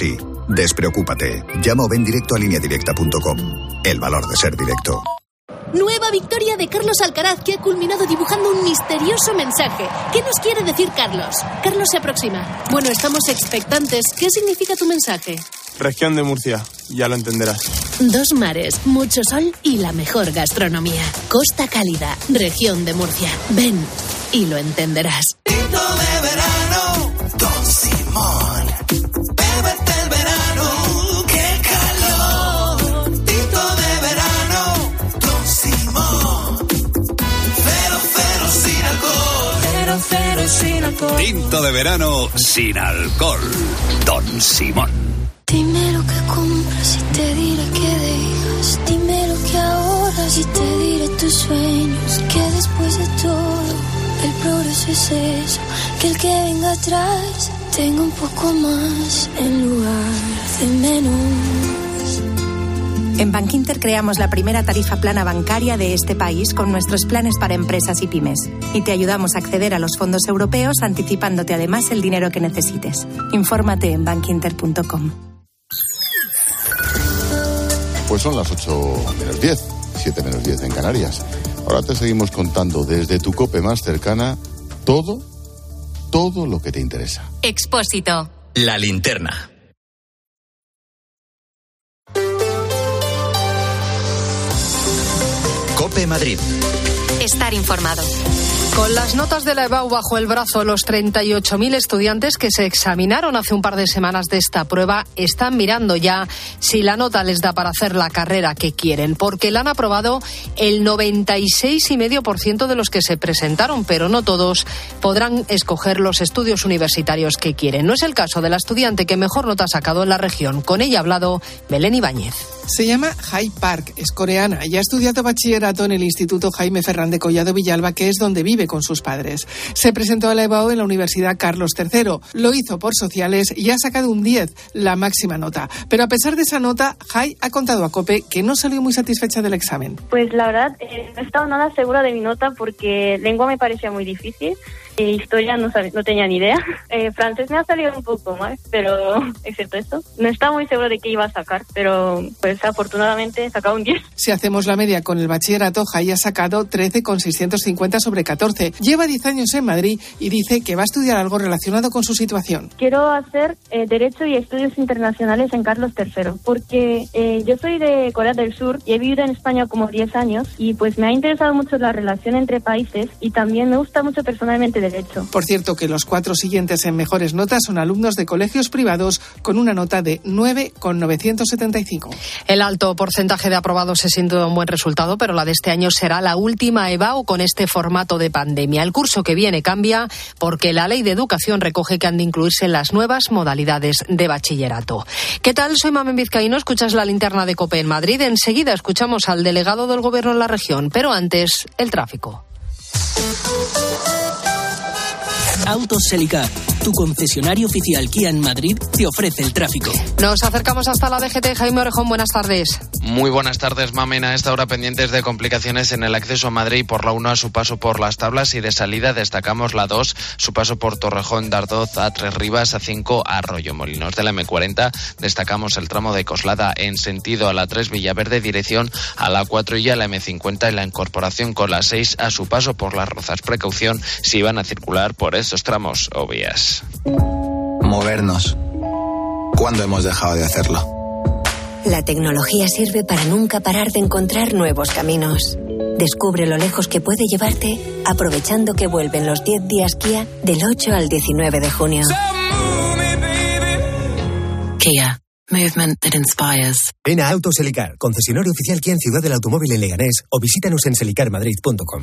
Despreocúpate. Llama o ven directo a línea directa punto com. El valor de ser directo. Nueva victoria de Carlos Alcaraz, que ha culminado dibujando un misterioso mensaje. ¿Qué nos quiere decir Carlos? Carlos se aproxima. Bueno, estamos expectantes. ¿Qué significa tu mensaje? Región de Murcia, ya lo entenderás. Dos mares, mucho sol y la mejor gastronomía. Costa Cálida, región de Murcia. Ven y lo entenderás. Tinto de verano, Don Simón. Bébete el verano, qué calor. Tinto de verano, Don Simón. Cero, cero sin alcohol. Cero, cero sin alcohol. Tinto de verano sin alcohol, Don Simón. Dime lo que compras y te diré qué dejas. Dime lo que ahorras y te diré tus sueños. Que después de todo, el progreso es eso. Que el que venga atrás tenga un poco más en lugar de menos. En Bankinter creamos la primera tarifa plana bancaria de este país con nuestros planes para empresas y pymes. Y te ayudamos a acceder a los fondos europeos anticipándote además el dinero que necesites. Infórmate en bankinter punto com. Pues son las ocho menos diez, siete menos diez en Canarias. Ahora te seguimos contando desde tu COPE más cercana todo, todo lo que te interesa. Expósito. La linterna. COPE Madrid. Estar informado. Con las notas de la EBAU bajo el brazo, los treinta y ocho mil estudiantes que se examinaron hace un par de semanas de esta prueba están mirando ya si la nota les da para hacer la carrera que quieren, porque la han aprobado el noventa y seis coma cinco por ciento de los que se presentaron, pero no todos podrán escoger los estudios universitarios que quieren. No es el caso de la estudiante que mejor nota ha sacado en la región. Con ella ha hablado Belén Ibáñez. Se llama Hai Park, es coreana y ha estudiado bachillerato en el Instituto Jaime Ferrán de Collado Villalba, que es donde vive con sus padres. Se presentó a la EBAU en la Universidad Carlos tercero. Lo hizo por sociales y ha sacado un diez, la máxima nota. Pero a pesar de esa nota, Hai ha contado a COPE que no salió muy satisfecha del examen. Pues la verdad, eh, no he estado nada segura de mi nota porque lengua me parecía muy difícil. Eh, historia no, sab- no tenía ni idea. Eh, francés me ha salido un poco mal, pero excepto esto, no estaba muy segura de qué iba a sacar, pero pues afortunadamente he sacado un diez. Si hacemos la media con el bachillerato, Jai ha sacado trece coma seiscientos cincuenta sobre catorce. Lleva diez años en Madrid y dice que va a estudiar algo relacionado con su situación. Quiero hacer eh, Derecho y Estudios Internacionales en Carlos tercero, porque eh, yo soy de Corea del Sur y he vivido en España como diez años y pues me ha interesado mucho la relación entre países y también me gusta mucho personalmente Derecho. Por cierto, que los cuatro siguientes en mejores notas son alumnos de colegios privados con una nota de nueve coma novecientos setenta y cinco. El alto porcentaje de aprobados se siente un buen resultado, pero la de este año será la última EBAU con este formato de pandemia. El curso que viene cambia porque la Ley de Educación recoge que han de incluirse las nuevas modalidades de bachillerato. ¿Qué tal? Soy Mamen Vizcaíno, escuchas la linterna de COPE en Madrid. Enseguida escuchamos al delegado del Gobierno en la región, pero antes, el tráfico. Autos Selicar, tu concesionario oficial Kia en Madrid, te ofrece el tráfico. Nos acercamos hasta la D G T. Jaime Orejón, buenas tardes. Muy buenas tardes, Mamen. A esta hora pendientes de complicaciones en el acceso a Madrid por la uno a su paso por Las Tablas y de salida destacamos la dos, su paso por Torrejón de Ardoz a Tres Rivas, a cinco a Arroyomolinos. De la eme cuarenta destacamos el tramo de Coslada en sentido a la tres Villaverde, dirección a la cuatro y a la eme cincuenta y la incorporación con la seis a su paso por Las Rozas. Precaución si van a circular por estos tramos o vías. Movernos. ¿Cuándo hemos dejado de hacerlo? La tecnología sirve para nunca parar de encontrar nuevos caminos. Descubre lo lejos que puede llevarte aprovechando que vuelven los diez días Kia del ocho al diecinueve de junio. Kia. Movement that inspires. Ven a Autos Selicar, concesionario oficial Kia en Ciudad del Automóvil en Leganés, o visítanos en selicar madrid punto com.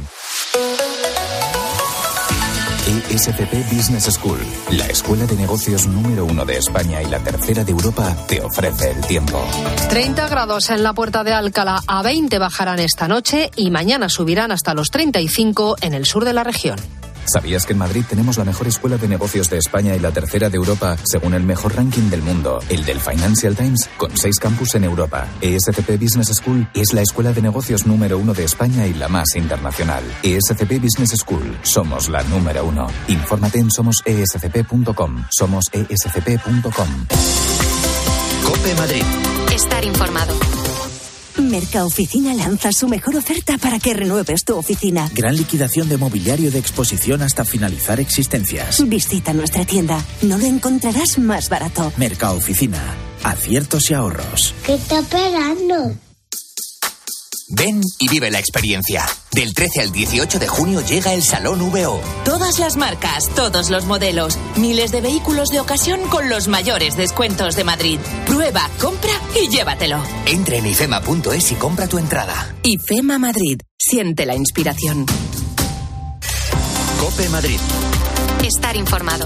E S C P Business School, la escuela de negocios número uno de España y la tercera de Europa, te ofrece el tiempo. treinta grados en la Puerta de Alcalá, a veinte bajarán esta noche y mañana subirán hasta los treinta y cinco en el sur de la región. ¿Sabías que en Madrid tenemos la mejor escuela de negocios de España y la tercera de Europa, según el mejor ranking del mundo, el del Financial Times, con seis campus en Europa? E S C P Business School es la escuela de negocios número uno de España y la más internacional. E S C P Business School, somos la número uno. Infórmate en somos e s c p punto com. somos e s c p punto com. COPE Madrid. Estar informado. Mercaoficina lanza su mejor oferta para que renueves tu oficina. Gran liquidación de mobiliario de exposición hasta finalizar existencias. Visita nuestra tienda. No lo encontrarás más barato. Mercaoficina. Aciertos y ahorros. ¿Qué está esperando? Ven y vive la experiencia. Del trece al dieciocho de junio llega el Salón V O. Todas las marcas, todos los modelos, miles de vehículos de ocasión con los mayores descuentos de Madrid. Prueba, compra y llévatelo. Entra en ifema punto es y compra tu entrada. IFEMA Madrid. Siente la inspiración. COPE Madrid. Estar informado.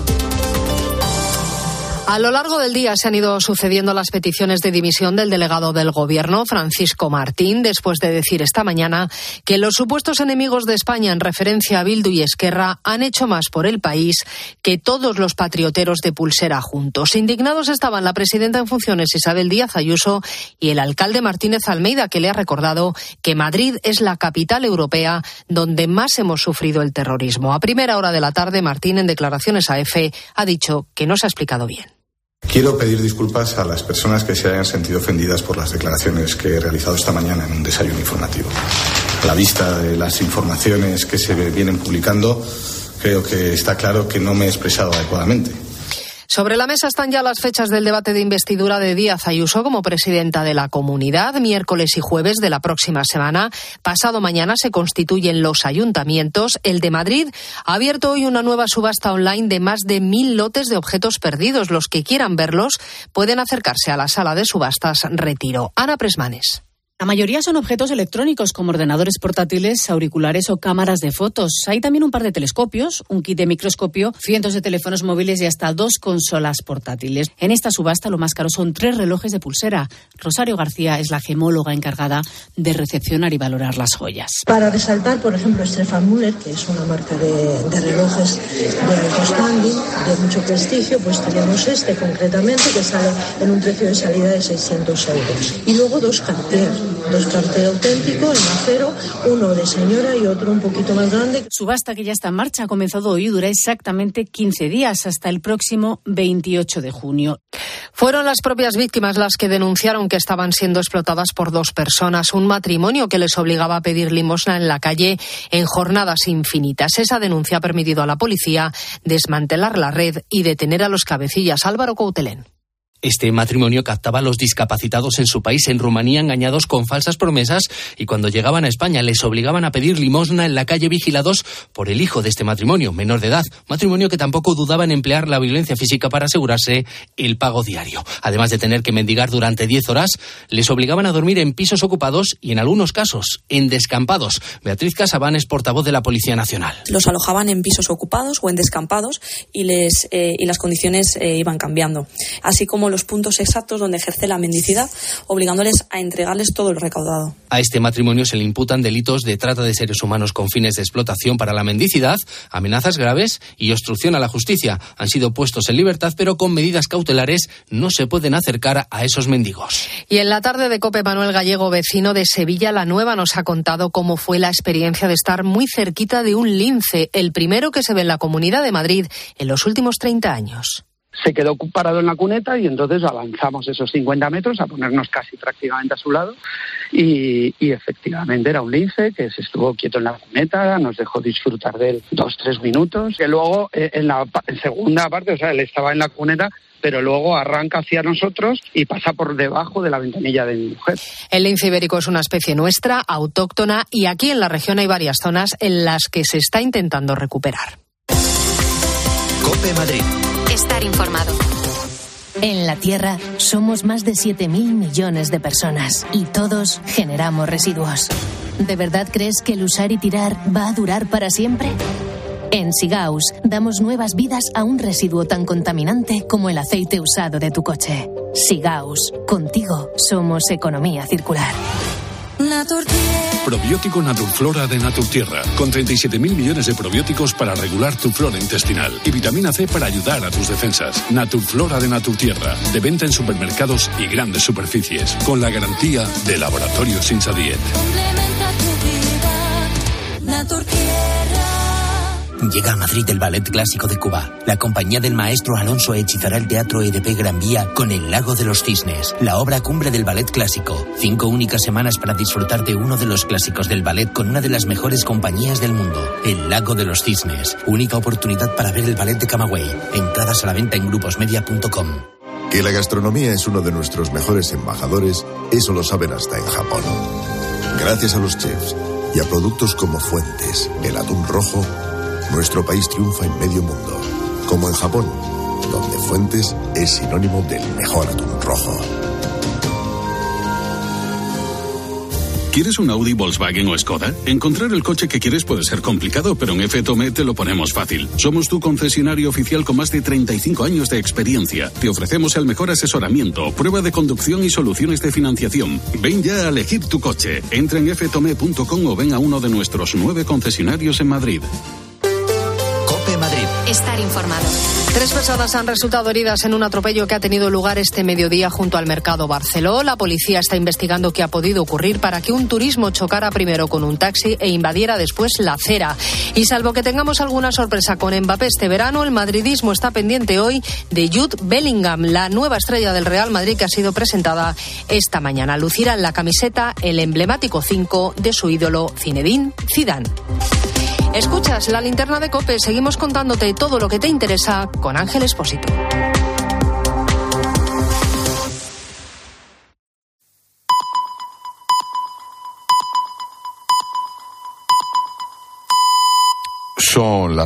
A lo largo del día se han ido sucediendo las peticiones de dimisión del delegado del Gobierno, Francisco Martín, después de decir esta mañana que los supuestos enemigos de España en referencia a Bildu y Esquerra han hecho más por el país que todos los patrioteros de Pulsera juntos. Indignados estaban la presidenta en funciones Isabel Díaz Ayuso y el alcalde Martínez Almeida, que le ha recordado que Madrid es la capital europea donde más hemos sufrido el terrorismo. A primera hora de la tarde, Martín, en declaraciones a EFE, ha dicho que no se ha explicado bien. Quiero pedir disculpas a las personas que se hayan sentido ofendidas por las declaraciones que he realizado esta mañana en un desayuno informativo. A la vista de las informaciones que se vienen publicando, creo que está claro que no me he expresado adecuadamente. Sobre la mesa están ya las fechas del debate de investidura de Díaz Ayuso como presidenta de la Comunidad. Miércoles y jueves de la próxima semana. Pasado mañana se constituyen los ayuntamientos. El de Madrid ha abierto hoy una nueva subasta online de más de mil lotes de objetos perdidos. Los que quieran verlos pueden acercarse a la sala de subastas Retiro. Ana Presmanes. La mayoría son objetos electrónicos como ordenadores portátiles, auriculares o cámaras de fotos. Hay también un par de telescopios, un kit de microscopio, cientos de teléfonos móviles y hasta dos consolas portátiles. En esta subasta lo más caro son tres relojes de pulsera. Rosario García es la gemóloga encargada de recepcionar y valorar las joyas. Para resaltar, por ejemplo, Stefan Müller, que es una marca de, de relojes de alto standing, de mucho prestigio, pues tenemos este concretamente que sale en un precio de salida de seiscientos euros. Y luego dos Cartier. Dos Cartier auténtico en acero, uno de señora y otro un poquito más grande. Subasta que ya está en marcha, ha comenzado hoy y dura exactamente quince días, hasta el próximo veintiocho de junio. Fueron las propias víctimas las que denunciaron que estaban siendo explotadas por dos personas, un matrimonio que les obligaba a pedir limosna en la calle en jornadas infinitas. Esa denuncia ha permitido a la policía desmantelar la red y detener a los cabecillas. Álvaro Coutelén. Este matrimonio captaba a los discapacitados en su país, en Rumanía, engañados con falsas promesas, y cuando llegaban a España les obligaban a pedir limosna en la calle, vigilados por el hijo de este matrimonio, menor de edad. Matrimonio que tampoco dudaba en emplear la violencia física para asegurarse el pago diario. Además de tener que mendigar durante diez horas, les obligaban a dormir en pisos ocupados y, en algunos casos, en descampados. Beatriz Casabán es portavoz de la Policía Nacional. Los alojaban en pisos ocupados o en descampados y, les, eh, y las condiciones eh, iban cambiando. Así como los puntos exactos donde ejerce la mendicidad, obligándoles a entregarles todo el recaudado. A este matrimonio se le imputan delitos de trata de seres humanos con fines de explotación para la mendicidad, amenazas graves y obstrucción a la justicia. Han sido puestos en libertad, pero con medidas cautelares no se pueden acercar a esos mendigos. Y en la tarde de COPE, Manuel Gallego, vecino de Sevilla la Nueva, nos ha contado cómo fue la experiencia de estar muy cerquita de un lince, el primero que se ve en la Comunidad de Madrid en los últimos treinta años. Se quedó parado en la cuneta y entonces avanzamos esos cincuenta metros a ponernos casi prácticamente a su lado y, y efectivamente era un lince que se estuvo quieto en la cuneta, nos dejó disfrutar de él dos, tres minutos, que luego eh, en la en segunda parte, o sea, él estaba en la cuneta, pero luego arranca hacia nosotros y pasa por debajo de la ventanilla de mi mujer. El lince ibérico es una especie nuestra, autóctona, y aquí en la región hay varias zonas en las que se está intentando recuperar. COPE Madrid. Estar informado. En la Tierra somos más de siete mil millones de personas y todos generamos residuos. ¿De verdad crees que el usar y tirar va a durar para siempre? En Sigaus damos nuevas vidas a un residuo tan contaminante como el aceite usado de tu coche. Sigaus, contigo somos economía circular. Probiótico Naturflora de Naturtierra, con treinta y siete mil millones de probióticos para regular tu flora intestinal y vitamina C para ayudar a tus defensas. Naturflora de Naturtierra, de venta en supermercados y grandes superficies, con la garantía de Laboratorios Insadiet. Llega a Madrid el Ballet Clásico de Cuba. La compañía del maestro Alonso hechizará el Teatro E D P Gran Vía con El Lago de los Cisnes, la obra cumbre del ballet clásico. Cinco únicas semanas para disfrutar de uno de los clásicos del ballet con una de las mejores compañías del mundo, El Lago de los Cisnes. Única oportunidad para ver el ballet de Camagüey. Entradas a la venta en gruposmedia punto com. Que la gastronomía es uno de nuestros mejores embajadores, eso lo saben hasta en Japón. Gracias a los chefs y a productos como Fuentes, el atún rojo, nuestro país triunfa en medio mundo, como en Japón, donde Fuentes es sinónimo del mejor atún rojo. ¿Quieres un Audi, Volkswagen o Skoda? Encontrar el coche que quieres puede ser complicado, pero en F Tome te lo ponemos fácil. Somos tu concesionario oficial con más de treinta y cinco años de experiencia. Te ofrecemos el mejor asesoramiento, prueba de conducción y soluciones de financiación. Ven ya a elegir tu coche. Entra en f tome punto com o ven a uno de nuestros nueve concesionarios en Madrid. COPE Madrid. Estar informado. Tres personas han resultado heridas en un atropello que ha tenido lugar este mediodía junto al Mercado Barceló. La policía está investigando qué ha podido ocurrir para que un turismo chocara primero con un taxi e invadiera después la acera. Y salvo que tengamos alguna sorpresa con Mbappé este verano, el madridismo está pendiente hoy de Jude Bellingham, la nueva estrella del Real Madrid que ha sido presentada esta mañana. Lucirá en la camiseta el emblemático cinco de su ídolo Zinedine Zidane. Escuchas la linterna de COPE. Seguimos contándote todo lo que te interesa con Ángel Expósito. Son las